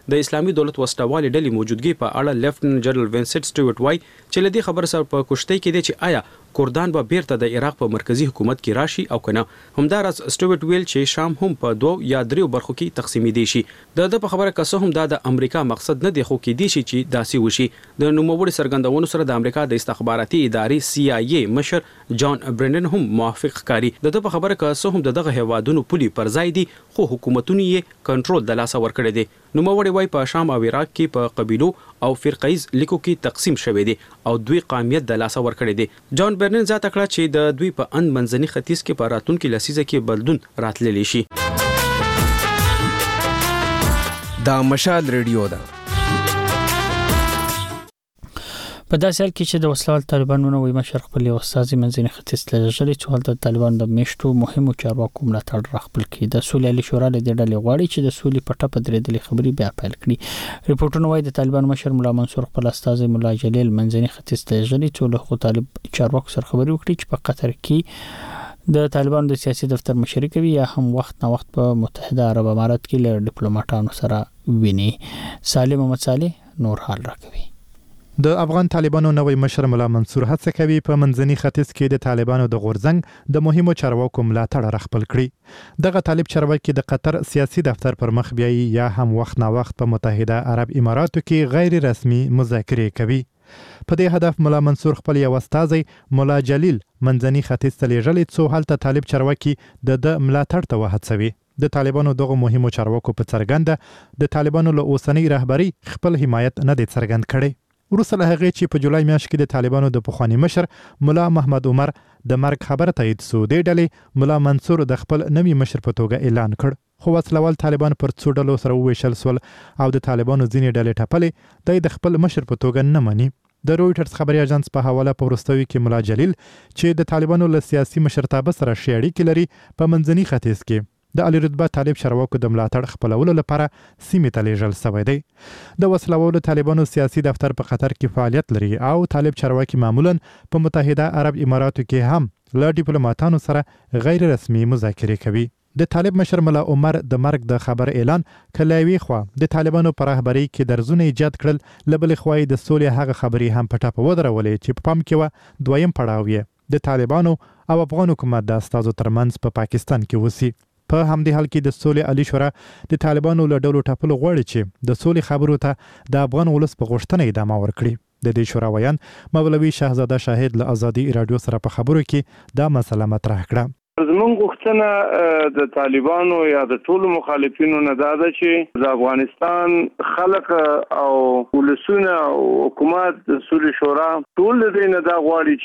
د اسلامي دولت وسټوالې ډلې موجودګي په اړه لیفټننټ جنرال وینسنټ سټیوارت وای چې لدی خبر سره په کوشتۍ کې دی چې آیا کردان به بیرته د عراق په مرکزی حکومت کې راشي او کنه. همدارس سټیوارت ویل چې شام هم په دوه یا دریو برخو کې تقسیمې دي شي. د د په خبره کسه هم د امریکا مقصد نه دی خو کې دي شي چې داسي وشي. د نوموړي سرګندونو سره د امریکا د استخباراتي ادارې سی آی ای مشر جان برندن هم موافق کاری. د د په خبره کسه هم دغه هوادونو پولي پر ځای دي خو حکومتونو یې کنټرول د لاسه ورکړي دي. نوموړي وای په شام او عراق کې په قبيلو او فرقایز لیکو کې تقسیم شوی دي او دوی قومیت د لاسه ورکړي دي. جان برنن ذات کړه چې د دوی په ان منځني ختیځ کې په راتلونکي لسیزه کې بلدون راتللی شي. دا مشال ریډیو ده. په داسې حال کې چې د وسلوال طالبانونو وایي مشر خپل یو استازي منځني ختیځ ته لېږلي چې هلته د طالبانو د میشتو مهمو چارواکو ملاتړ راخپل کړي. د سولې عالي شورا له دې ډلې غواړي چې د سولې په ټپه درېدلې خبرې بیا پیل کړي. ریپورټونه وایي د طالبانو مشر مولا منصور خپل استازي مولا جلیل منځني ختیځ ته لېږلي چې له خو طالب چارواکو سره خبرې وکړي چې په قطر کې د طالبانو د سیاسي دفتر مشري کوي یا هم وخت نه وخت په متحده عرب امارات کې له ډیپلوماټانو سره ویني. سالم محمد صالح نور حال راکوي. د افغان طالبانو نوې مشر مولا منصور هڅه کوي په منځني ختیځ کې د طالبانو د غورځنګ د مهمو چارواکو ملاتړ راخپل کړي. دغه طالب چارواکي د قطر سیاسي دفتر پر مخ بیاي یا هم وخت نه وخت په متحده عرب اماراتو کې غیر رسمي مذاکرې کوي. په دې هدف مولا منصور خپل یو استازي مولا جلیل منځني ختیځ ته لېږلي څو هلته طالب چارواکي د د ملاتړ ته وهڅوي. د طالبانو دغه مهمو چارواکو په څرګنده د طالبانو له اوسنۍ رهبري خپل حمایت نه دی څرګند کړی. وروسته له هغې چې په جولای میاشت کې د طالبانو د پخواني مشر مولا محمد عمر د مرګ خبر تایید شو، دې ډلې مولا منصور د خپل نوي مشر په توګه اعلان کړ. خو وسلوال طالبان پر څو ډلو سره وویشل سول او د طالبانو ځینې ډلې ټپلې د خپل مشر په توګه نه مني. د رويټرز خبري اژانس په حواله په وروستیو کې مولا جلیل چې د طالبانو له سیاسي مشرتابه سره ښې اړیکې لري په منځني ختیځ کې د علي رتبه طالب چارواکو د ملاتړ خپلولو لپاره سیمې ته لیږل شوی دی. د وسلوالو طالبانو سیاسي دفتر په قطر کې فعالیت لري او طالب چارواکي معمولا په متحده عرب اماراتو کې هم له ډیپلوماټانو سره غیر رسمي مذاکرې کوي. د طالب مشر مولا عمر د مرګ د خبر اعلان کلاوي خو د طالبانو پر رهبری کې درزونه ایجاد کړل، لبل خوای د سولې هغه خبري هم په ټاپه ودرولې چې په پام کې و دویم پړاو یې د طالبانو او افغان حکومت د استازو ترمنځ په پاکستان کې وسی. په همدې حال کې د سولې عالي شورا د طالبانو له ډلو ټاپلو غواړي چې د سولې خبرو ته د افغان ولس په غوښتنه ادامه ورکړي. د دې شورا ویان مولوي شهزاده شاهد له ازادي رادیو سره په خبرو کې دا مسله مطرح کړه. زمونږ غوښتنه د طالبانو یا د ټولو مخالفینو نه دا ده چې د افغانستان خلک او ولسونه او حکومت د سولې شورا ټول دې نه دا غواړي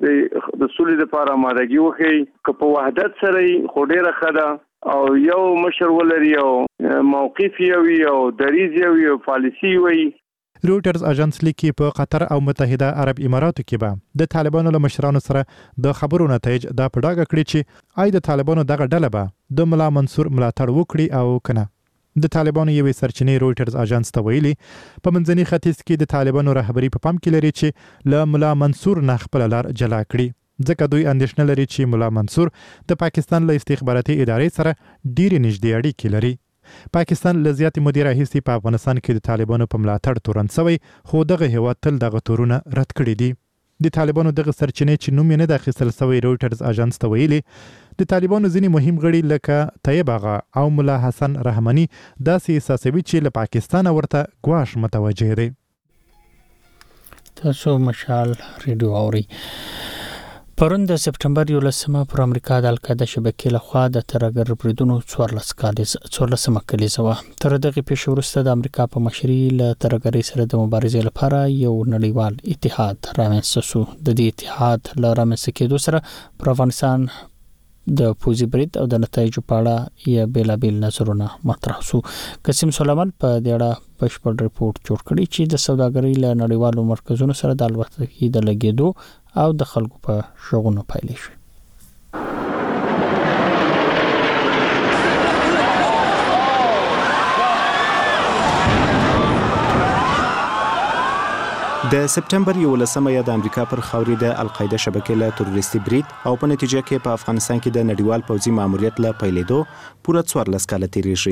چې د سولې لپاره آمادګي وکړي، که په وحدت سره خو ډېره ښه ده او یو مشر ولري او موقف یې او دریځ یې او پالیسي وي. رويټرز اژانس لیکي په قطر او متحده عرب اماراتو کې به د طالبانو له مشرانو سره د خبرو نتایج دا په ډاګه کړي چې آی د طالبانو دغه ډله به د مولا منصور ملاتړ وکړي او کنه. د طالبانو یوې سرچینې رويټرز اژانس ته ویلي په منځني ختیځ کې د طالبانو رهبری په پام کې لري چې له مولا منصور نه خپل لار جلا کړي، ځکه دوی اندېښنه لري چې مولا منصور د پاکستان له استخباراتي ادارې سره ډېرې نږدې اړیکې لري. پاکستان له زیاتې مودې راهیسې په افغانستان کې د طالبانو په ملاتړ تورن شوی، خو دغه هیواد تل دغه تورونه رد کړي دي. د طالبانو دغه سرچینې چې نوم یې نه د اخیستل شوی رويټرز اژانس ته ویلي د طالبانو ځینې مهم غړي لکه طیب آغا او مولا حسن رحماني داسې احساسوي چې له پاکستان ورته ګواښ متوجه دی. تاسو مشال ریډیو اوري. پرون د سپټمبر یولسمه پر امریکا د القاعده شبکې لخوا د ترهګر بریدونو څوارلسمه کلیزه وه. تر دغې پیښې وروسته د امریکا په مشرۍ له ترهګرۍ سره د مبارزې لپاره یو نړیوال اتحاد رامنځته شو. د دې اتحاد له رامنځته کېدو سره پر افغانستان د پوځي برید او د نتایجو په اړه یې بېلابېل نظرونه مطرح شو. قسیم سلیمان په دې اړه بشپړ ریپورټ جوړ کړی چې د سوداګرۍ له نړیوالو مرکزونو سره د الوتکې د لګېدو او د خلکو په شغونو پایلې شوې. د سپټمبر یولسمه یا د امریکا پر خاورې د القاعده شبکې له تروریستي برید او په نتیجه کې په افغانستان کې د نړیوال پوځي ماموریت له پیلېدو پوره څوارلس کاله تېرېږي.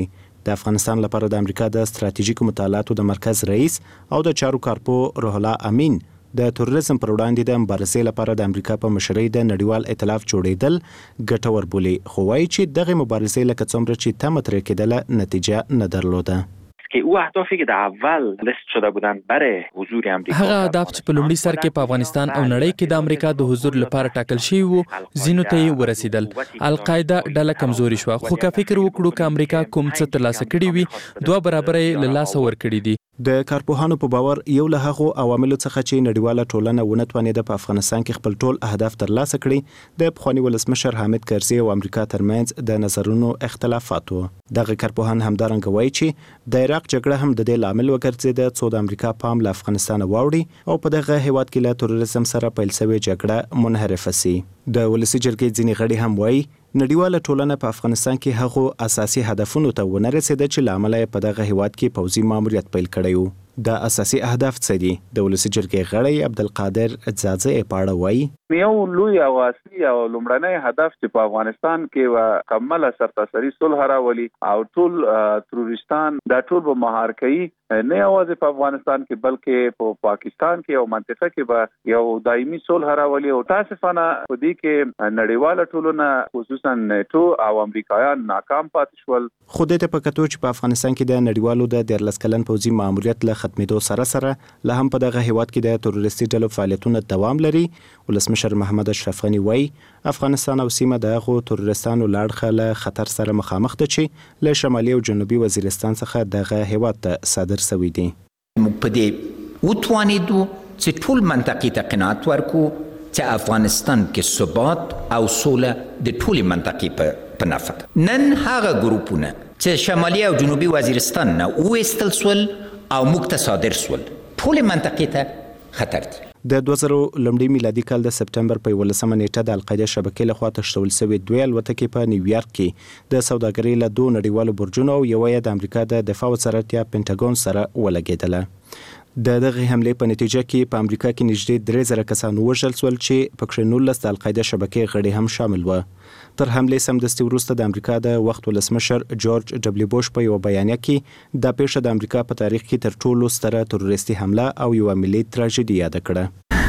د افغانستان لپاره د امریکا د ستراتیژیکو مطالعاتو د مرکز رئیس او د چارو کارپو روح الله امین د تروریزم پر وړاندې د مبارزې لپاره د امریکا په مشرۍ د نړیوال ائتلاف جوړېدل ګټور بولي، خو وایي چې دغه مبارزې لکه څومره چې تمه ترې کېدله نتیجه نه درلوده. که او اهدافی که در اول لیست شده بودن برای حضور امریکا، هغه اهداف چې په لومړي سر کې په افغانستان او نړۍ کې د امریکا د حضور لپاره ټاکل شوي وو، ځینو ته یې ورسېدل. القاعده ډله کمزوري شوه، خو که فکر وکړو که امریکا کوم څه ترلاسه کړي وي، دوه برابره یې له لاسه ورکړي دي. د کارپوهانو په باور یو له هغو عواملو څخه چې نړیواله ټولنه ونه توانېده په افغانستان کې خپل ټول اهداف ترلاسه کړي، د پخواني ولسمشر حامد کرزي او امریکا ترمنځ د نظرونو اختلافات وو. دغه کارپوهان همدارنګه وایي چې د عراق جګړه هم د دې لامل وګرځېده څو د امریکا پام له افغانستان واوړي او په دغه هیواد کې له تروریزم سره پیل شوې جګړه منحرفه سي. د ولسي جرګې ځینې غړي هم وایي نړیواله ټولنه په افغانستان کې هغو اساسي هدفونو ته ونه رسېده چې له امله یې په دغه هیواد کې پوځي ماموریت پیل کړی و. د اساسي اهداف څه دي؟ د ولسي جرګې غړی عبدالقادر ځاځی یې په اړه وایي یو لوی او اصلي او لومړنی هدف چې په افغانستان کې و کمله سرتاسري صلح راولي او ټول تروریستان دا ټول به مهار کوي، نه یوازې په افغانستان کې بلکې په پا پاکستان کې او منطقه کې به یو دایمي صلح راولي. او تاسفانه په دې کې نړیواله ټولنه خصوصا نیټو او امریکایان ناکام پاتې شول. خو دې ته په کتو چې په افغانستان کې د نړیوالو د دیارلس کلن پوځي ماموریت له ختمېدو سره سره لا هم په دغه هیواد کې د تروریستي ډلو فعالیتونه دوام لري. ولسمشر محمد اشرف غني وایي افغانستان او سیمه د هغو تروریستانو له اړخه له خطر سره مخامخ ده چې له شمالي او جنوبي وزیرستان څخه دغه هیواد ته صادر شوي دي. موږ په دې وتوانېدو چې ټول منطقې ته قناعت ورکړو چې افغانستان کې ثبات او سوله د ټولې منطقې په نفع ده. نن هغه ګروپونه چې شمالي او جنوبي وزیرستان نه وویستل سول او موږ ته صادر سول، ټولې منطقې ته خطر دی. د دوه زره لومړي میلادي کال د سپټمبر په یولسمه نیټه د القاعده شبکې لخوا تشکیل شوې دوه الوتکې په نیویارک کې د سوداګرۍ له دوه نړیوالو برجونو او یوه یې د امریکا د دفاع وزارت یا پینټاګون سره ولګېدله. د دغه حملې په نتیجه کې په امریکا کې نږدې درې زره کسان وژل شول چې پکې نولس د القاعده شبکې غړي هم شامل و. تر حملې سمدستي وروسته د امریکا د وخت ولسمشر جورج ډبلیو بوش په یو بیانیه کې دا پیښه د امریکا په تاریخ کې تر ټولو ستره تروریستي حمله او یو ملي تراژیدي یاد کړه.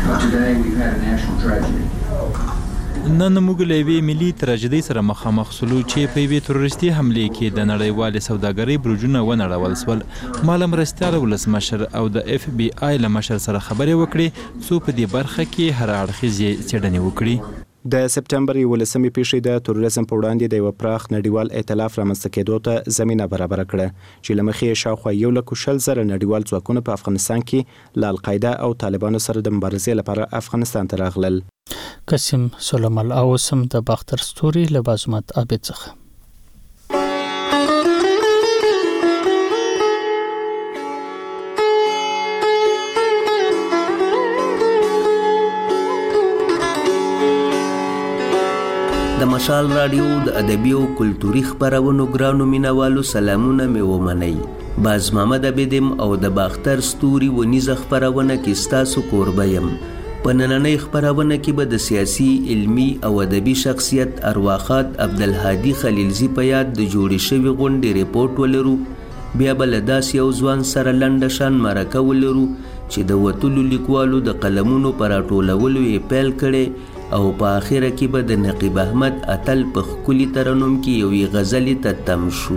نن موږ له یوې ملي تراژیدۍ سره مخامخ سولو چې په یوې تروریستي حملې کې د نړیوالې سوداګرۍ برجونه ونړول سول. ما له مرستیال ولسمشر او د اف بی آی له مشر سره خبرې وکړې څو په دې برخه کې هر اړخیزې څېړنې وکړي. د سپټمبر یولسمې پیښې د تروریزم په وړاندې د یو پراخ نړیوال ائتلاف رامنځته کېدو ته زمینه برابره کړه چې له مخې یې شاوخوا یو لک شل زره نړیوال ځواکونه په افغانستان کې له القاعده او طالبانو سره د مبارزې لپاره افغانستان ته راغلل. قسم سلیمان او سم د باختر ستوري له بازمت عابد څخه. د مشال رادیو د ادبي او کلتوري خبرونو ګرانو مینوالو سلامونه مې ومنئ. باز محمد عبدم او د باختر ستوري ونیزه خبرونه کې ستاسو کوربه یم. په نننۍ خبرونه کې به د سیاسي، علمي او ادبي شخصیت ارواښاد عبدالهادي خلیلزي په یاد د جوړې شوې غونډې ریپورټ ولرو. بیا به له داسې یو ځوان سره لنډه شان مرکه ولرو چې د وتلو لیکوالو د قلمونو په راټولولو یې پیل کړی او په آخره کې به د نقیب احمد اتل په ښکلي ترنم کې یوې غزلې ته تم شو.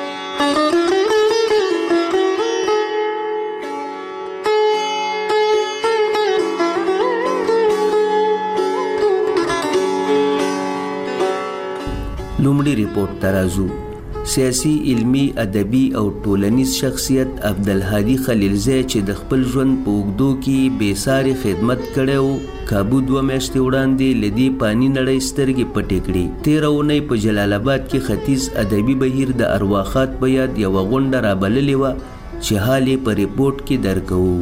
لومړي ریپورټ ته راځو. سیاسي، علمي، ادبي او ټولنیز شخصیت عبدالهادي خلیلزی چې د خپل ژوند په اوږدو کې بې ساري خدمت کړی و، کابو دوه میاشتې وړاندې له دې پاني نړۍ سترګې پټې کړې. تېره اونۍ په جلال آباد کې ختیځ ادبي بهیر د ارواښاد په یاد یوه غونډه رابللې وه چې حال یې په ریپورټ کې درکوو.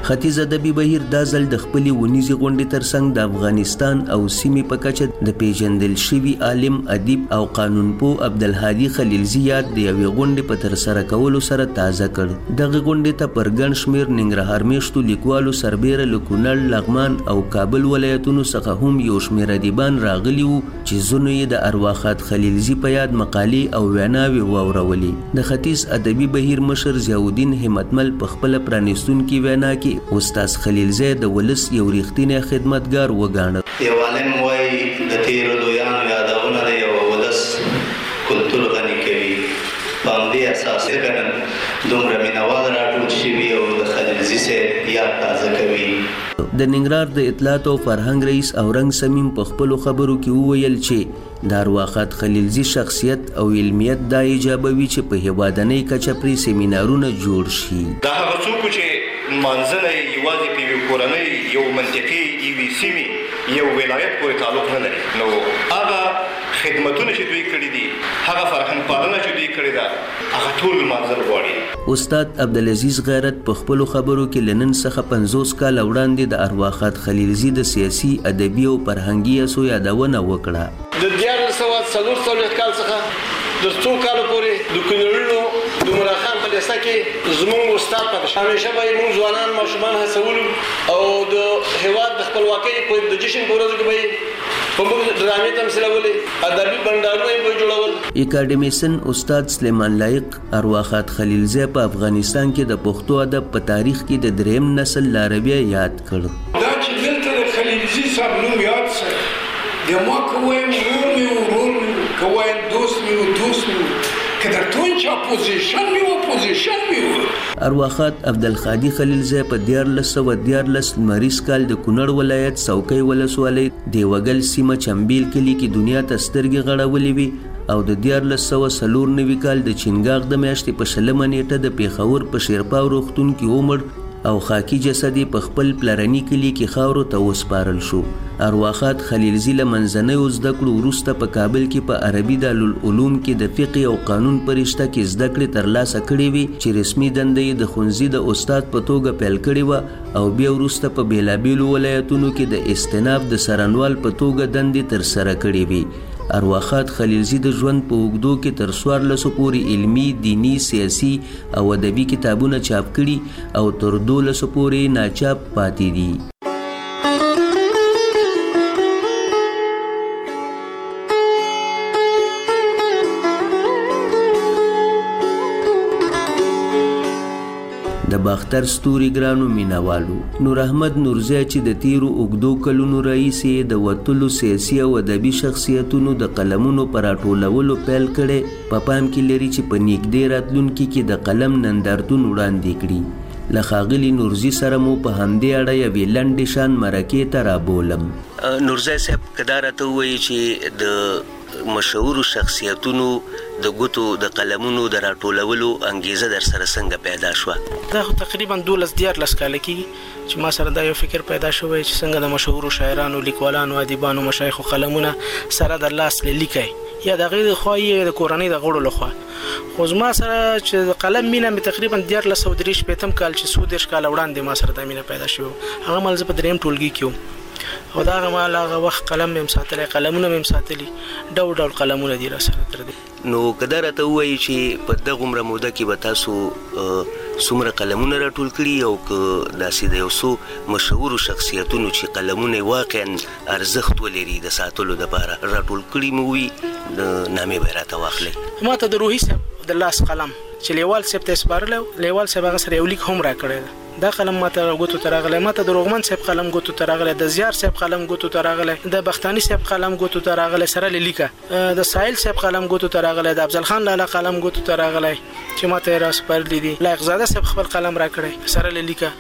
ختیځ ادبي بهیر دا ځل د خپلې ونیزې غونډې ترڅنګ د افغانستان او سیمې په کچه د پیژندل شوي عالم ادیب او قانونپوه عبدالهادي خلیلزي یاد د یوې غونډې په ترسره کولو سره تازه کړ. دغه غونډې ته پر ګڼ شمېر ننګرهار میشتو لیکوالو سربیره له کونړ، لغمان او کابل ولایتونو څخه هم یو شمېر ادیبان راغلي وو چې ځینو یې د ارواښاد خلیلزي په یاد مقالې او ویناوې واورولې. د ختیځ ادبي بهیر مشر ضیاءالدین همتمل په خپله پرانیستونکې وینا کې استاد خلیلزی د ولس یو ریښتینی خدمتګار وګاڼه. یو عالم وایي د تېرو لویانو یادونه د یو ولس کلتور غني کوي. په همدې اساس ځکه نن دومره مینهوال راټول شوي او د خلیلزي صاحب یاد تازه کوي. د ننګرهار د اطلاعات او فرهنګ رئیس اورنګ سمیم په خپلو خبرو کې وویل چې د ارواښاد خلیلزي شخصیت او علمیت دا ایجابوي چې په هیوادنۍ کچه پرې سیمینارونه جوړ شي. دا هغه څوک چې منځنه یوازې په یوې کورنۍ، یو منطقې، یوې سیمې، یو ولایت پورې تعلق نه لري، نو هغه خدمتونه چې دوی کړي دي، هغه فرهنګ پالنه چې دوی کړې ده، هغه ټول لمانځل غواړي. استاد عبدالعزیز غیرت په خپلو خبرو کې له نن څخه پنځوس کاله وړاندې د ارواښاد خلیلزي د سیاسي، ادبي او فرهنګي هڅو یادونه وکړه. د دیارلس سوه څلور څلوېښت کال څخه د څو کالو پورې د کونړیانو د عمرا خان په لیسه کې زموږ استاد پاتې شو. همیشه به یې موږ ځوانان ماشومان هڅولو او د هېواد د خپلواکۍ په د جشن په ورځو کې به یې په موږ ډرامې تمثیلولې، ادبي بنډارونه یې به جوړول. اکاډمیسن استاد سلیمان لایق ارواښاد خلیلزی په افغانستان کې د پښتو ادب په تاریخ کې د دریم نسل لاروی یاد کړ. دا چې دلته د خلیلزي صاحب نوم یاد سره د ما که وایم ورور مې و ورور مې و، که وایم دوست مې و دوست مې و، که در تو چې اپوزیشن مې و اپوزیشن مې و. ارواښاد عبدالخادي خلیلزی په دیارلس سوه دیارلس لمریز کال د کونړ ولایت څوکۍ ولسوالۍ دیوګل سیمه چمبیل کلي کې دنیا ته سترګې غړولې وي او د دیارلس سوه څلور نوي کال د چنګاښ د میاشتې په شلمه نیټه د پېښور په شیرپا روغتون کې ومړ او خاکی جسد په خپل پلرني کلي کې خاورو ته وسپارل شو. ارواښاد خلیلزي له منځنیو زده کړو وروسته په کابل کې په عربي دارالعلوم کې د فقه او قانون په رشته کې زده کړې ترلاسه کړې وې چې رسمي دنده یې د ښوونځي د استاد په توګه پیل کړې وه او بیا وروسته په بېلابېلو ولایتونو کې د استناف د څارنوال په توګه دندې ترسره کړې وې. ارواښاد خلیلزي د ژوند په اوږدو کې تر څوارلسو پورې علمي، دیني، سیاسي او ادبي کتابونه چاپ کړي او تر دولسو پورې ناچاپ پاتې دي. د باختر ستوري ګرانو مینوالو، نور احمد نورزی چې د تیرو اوږدو کلونو راهیسې د وتلو سیاسي او ادبي شخصیتونو د قلمونو په راټولولو پیل کړی، په پام کې لري چې په نږدې راتلونکي کې د قلم نندارتون وړاندې کړي. له ښاغلي نورزي سره مو په همدې اړه یوې لنډې شان مرکې ته رابولم. نورزی صاحب که دا راته ووایي چې د مشهورو شخصیتونو د ګوتو د قلمونو د راټولولو انګیزه در سره څنګه پیدا شوه؟ دا خو تقریبا دولس دیارلس کاله کېږي چې ما سره دا یو فکر پیدا شوی چې څنګه د مشهورو شاعرانو، لیکوالانو، ادیبانو، مشایخو قلمونه سره در لاس لیکئ یا د هغې د خوا یې د کورنۍ د غړو لخوا. خو زما سره چې د قلم مینه مې تقریبا دیارلس سوه درې شپېتم کال چې څو دېرش کاله وړاندې ما سره دا مینه پیدا شوې وه. هغه مهال زه په درېیم ټولګي کې وم او دا هغه مهال هغه وخت قلم مې هم ساتلی، قلمونه مې هم ساتلي، ډول ډول قلمونه دي را سره تر دې. نو که دا راته ووایي چې په دغومره موده کې به تاسو څومره قلمونه راټول کړي او که داسې د یو څو مشهورو شخصیتونو چې قلمونه یې واقعا ارزښت ولري د ساتلو دپاره راټول کړي مو وي، نامې به یې راته واخلئ. ما ته د روحي صاحب د لاس قلم چې لیوال صاحب ته یې سپارلی و، لیوال صاحب هغه سره یو لیک هم را کړی ده. دا قلم ماته ګوتو ته راغلی، ماته د روغمن صاحب قلم ګوتو ته راغلی، د زیار صاحب قلم ګوتو ته راغلی، د بختاني صاحب قلم ګوتو ته راغلی سره له لیکه، د سایل صاحب قلم ګوتو ته راغلی، د افضل خان لالا قلم ګوتو ته راغلی چې ماته یې راسپارلی دي، لایق زاده صاحب خپل قلم را کړی سره له لیکه،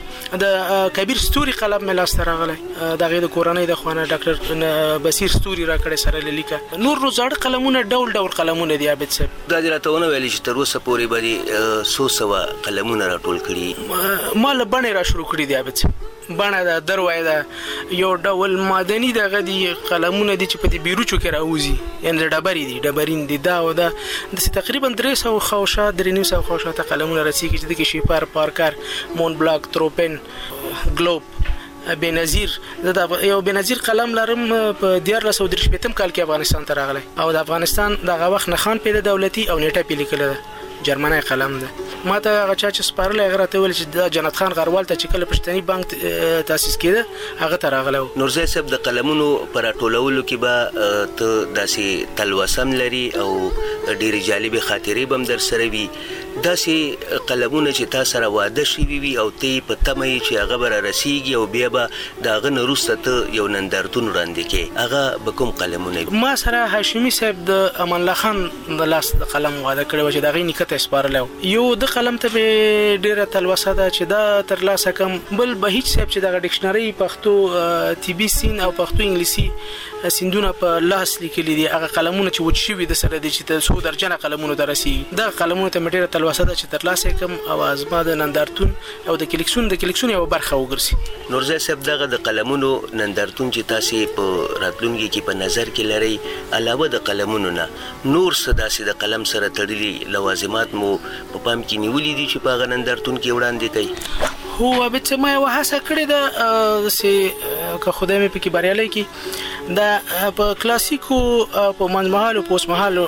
د کبیر ستوري قلم مې لاسته راغلی، د هغې د کورنۍ د خوا نه ډاکټر بصیر ستوري را کړی سره له لیکه. نور نو زاړه قلمونه ډول ډول قلمونه دي. عابد صاحب دا دې راته ونه ویلې چې تر اوسه پورې به دې څو سوه قلمونه راټول کړي؟ ما له بڼې را شروع کړي دي. عابد صاحب بڼه ده، دروای ده، یو ډول معدني دغه دي قلمونه دي چې په دې بیروچو کې راوځي، یعنې د ډبرې دي، ډبرین دي، دا او دا داسې تقریبا درې سوه خواوشا درې نیم سوه خواوشا ته قلمونه رسېږي چې دې کې شیپر، پارکر، مون بلاک، تروپن، ګلوب بنظیر د یو بنظیر قلم لرم په دیار لسو درش پېتم کال کې افغانستان ته راغلی او د افغانستان دغه وخت نه خان پیدا دولتي او نیټه پې لیکله ده جرمنی قلم ده ما ته هغه چا چې سپارلی هغه راته ویل چې د جنت خان غروال ته چې کله پښتني بانک تاسیس کېده هغه ته راغلی و. نورزی صاحب د قلمونو په راټولولو کې به ته داسې تلوسم لري او ډېرې جالبې خاطرې به هم در سره وي داسې قلمونه چې تا سره واده شوي وي او ته یې په تمه یې چې هغه به رارسېږي او بیا به د هغه نه وروسته ته یو نندارتون وړاندې کړې هغه به کوم قلمونه وي؟ ما سره هاشمي صاحب د امان الله خان د لاس د قلم واده کړی و چې د هغې نیکه ته یې سپارلی و. یو د قلم ته مې ډېره تلوسه ده چې دا ترلاسه کړم. بل بهیج صاحب چې دغه ډکشنري پښتو طبي سین او پښتو انګلیسي سیندونه په لاس لیکلي دي هغه قلمونه چې وچ شوي د سره دي چې ته څو درجنه قلمونو ته رسېږي دغه قلمونو ته مې ډېره تلوسه ده چې ترلاسه یې کړم او زما د نندارتون او د کلیکسون د کلیکسون یوه برخه وګرځي. نورزی صاحب دغه د قلمونو نندارتون چې تاسې په راتلونکي کې په نظر کې لرئ علاوه د قلمونو نه نور څه داسې د قلم سره تړلي لوازمات مو په پام کې نیولي دي چې په هغه نندارتون کې وړاندې کوي؟ هو البته ما یوه هڅه کړې ده چې که خدای مې پکې بریالی کړي دا په کلاسیکو په منځمهالو په اوسمهالو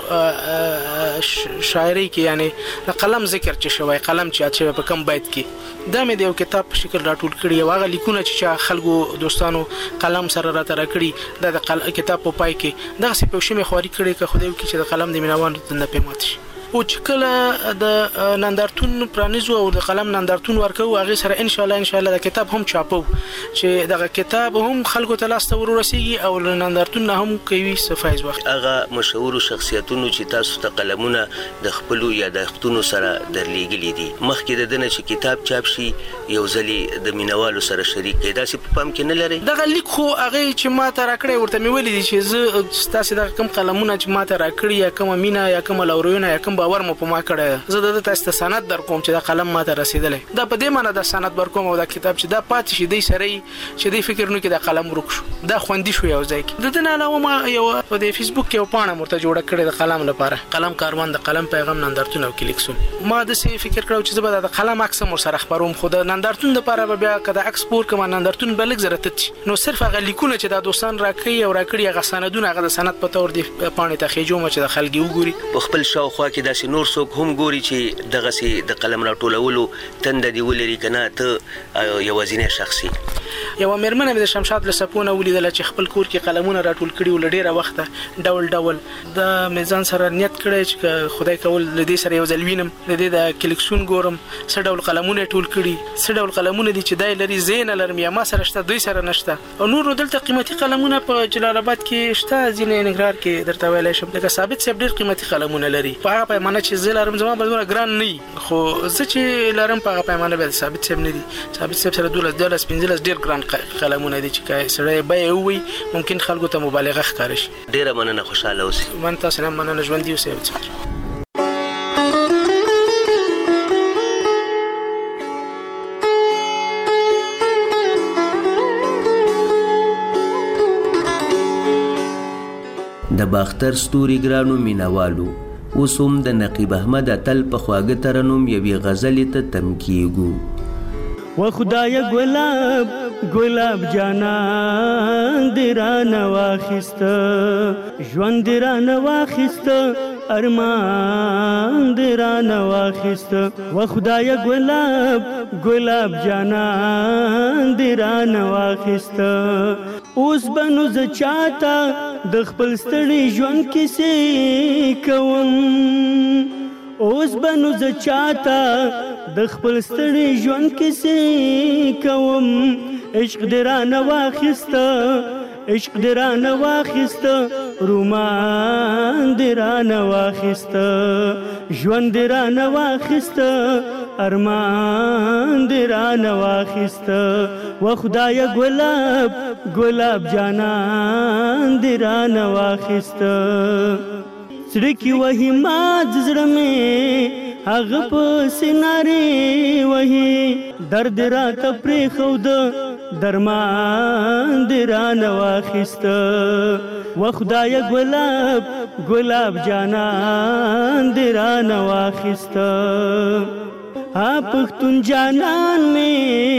شاعرۍ کې یعنی د قلم ذکر چې شوی قلم چې یاد شوی په کم بیت کې دا مې د یو کتاب په شکل راټول کړي او هغه لیکونه چې خلکو دوستانو قلم سره راته راکړي دا د کتاب په پای کې دغسې په یو شمې خواري کړې که خدای وکړي چې د قلم د مینوانو تنده پرې ماته شي. او چې کله د نندارتون پرانیزو او د قلم نندارتون ورکو هغې سره انشاءالله انشاءالله د کتاب هم چاپو چې دغه کتاب هم خلکو ته لاسته ور ورسېږي او له نندارتون نه هم کوي څه فایز واخلي. هغه مشهورو شخصیتونو چې تاسو ته قلمونه د خپلو یادښتونو سره درلیږلي دي مخکې د ده نه چې کتاب چاپ شي یو ځلې د مینوالو سره شریک کړئ داسې په پام کې نه لرئ؟ دغه لیک خو هغې چې ما ته راکړی ورته مې ویلي دي چې زه ستاسې دغه کوم قلمونه چې ما ته راکړي یا کومه مینه یا کومه لوریونه یا کوم باور مو په ما کړی زه د ده تاسو ته سند در کوم چې دا قلم ما ته رسېدلی دا په دې معنی دا سند ورکوم او دا کتاب چې دا پاتې شي دی سره چې دی فکر نو کې دا قلم ورک شو دا خوندي شو یو ځای کې. د ده نه علاوه ما یو په دې فیسبوک کې یو پاڼه ورته جوړه کړې د قلم لپاره قلم کاروان د قلم پیغام نندارتون او کلیکسون. ما داسې فکر کړی چې زه به د قلم عکس هم ورسره خپروم خو د نندارتون دپاره به بیا که د عکس پور کړم نندارتون به لږ زره تت شي نو صرف هغه لیکونه چې دا دوستان راکوي او راکړي هغه سندونه هغه د سند په طور دې پاڼې ته خېجوم چې د خلک یې وګوري. په خپل شاوخوا کې داسې نور څوک هم ګوري چې دغسې د قلم راټولولو تنده دې ولري که نه ته یوازینی شخص یې؟ یوه مېرمنه مې د شمشاد له څپو نه ولیدله چې خپل کور کې قلمونه راټول کړي وو له ډېره وخته ډول ډول دا مې ځان سره نیت کړی چې خدای کول له دې سره یو ځل وینم د دې د کلیکسون ګورم څه ډول قلمونه یې ټول کړي څه ډول قلمونه دي چې دی لري زه یې نه لرم یا ما سره شته دوی سره نشته او نور نو دلته قیمتي قلمونه په جلال آباد کې شته ځینې ننګرهار کې درته ویلی شم لکه ثابت صاحب ډېر قیمتي قلمونه لري په هغه پیمانه چې زه لرم زما به دومره ګران نه وي خو زه چې لرم په هغه پیمانه بیا د ثابت صاحب نه دي ثابت صاحب سره دولس دولس پنځلس ډېر ګران قلمونه دي چې که سړی بیه ووایي ممکن خلکو ته مبالغه ښکاره شي. ډېره مننه خوشحاله اوسئ. من تاسو نه مننه ژوندي اوسئ. د باختر ستوري ګرانو مینوالو اوس هم د نقیب احمد اتل په خواږه ترنم یوې غزلې ته تم کیږو. و خدای گلاب گلاب جانان دران واخست ژوند دران واخست ارمان دران واخست و خدای گلاب گلاب جانان دران واخست اوس بنو ز چاته د خپل ستړي ژوند کیسې کوم اوس بنو ز چاته د خپل ستړي ژوند کیسې کوم عشق درانه واخیسته عشق درانه واخیسته رومان درانه واخیسته ژوند درانه واخیسته ارمان درانه واخیسته و خدای گلاب گلاب جانان درانه واخیسته سړکی وهي ما زړه مې هغه په سینارې وهي درد راته پرېښود درمان دې رانه واخیسته و خدای ګلاب ګلاب جانان دې رانه واخیسته ها پښتون جانان مې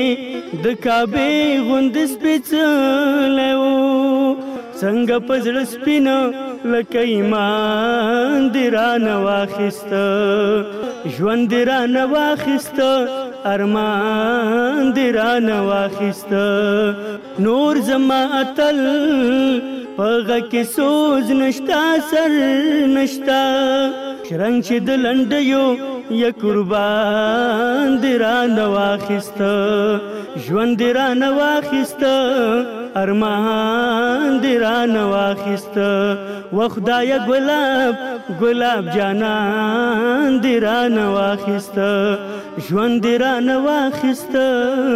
د کعبې غوندې سپېڅلی و څنګه په زړه سپینه لکه ایمان دې رانه واخیسته ژوند دې رانه واخیسته ارمان دې رانه واخیسته نور زما اتل په غږ کې سوز نشته سر نشته شرنګ چې د لنډیو یا قربان دې رانه واخیسته ژوند دې رانه واخیسته ارمان دې رانه واخیسته و خدایه ګلاب ګلاب جانان دې رانه واخیسته ژوند دې رانه واخیسته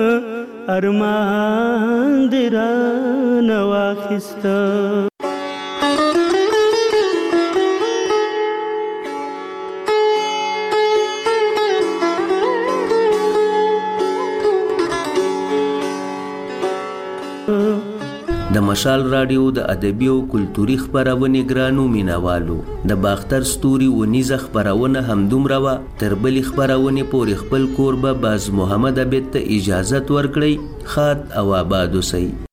ارمان دې رانه واخیسته د مشال رادیو د ادبي او کلتوري خبرونې ګرانو مینوالو د باختر ستوري ونیزه خبرونه همدومره وه تر بلې خبرونې پورې خپل کوربه باز محمد عبید ته اجازت ورکړئ ښاد او آباد اوسئ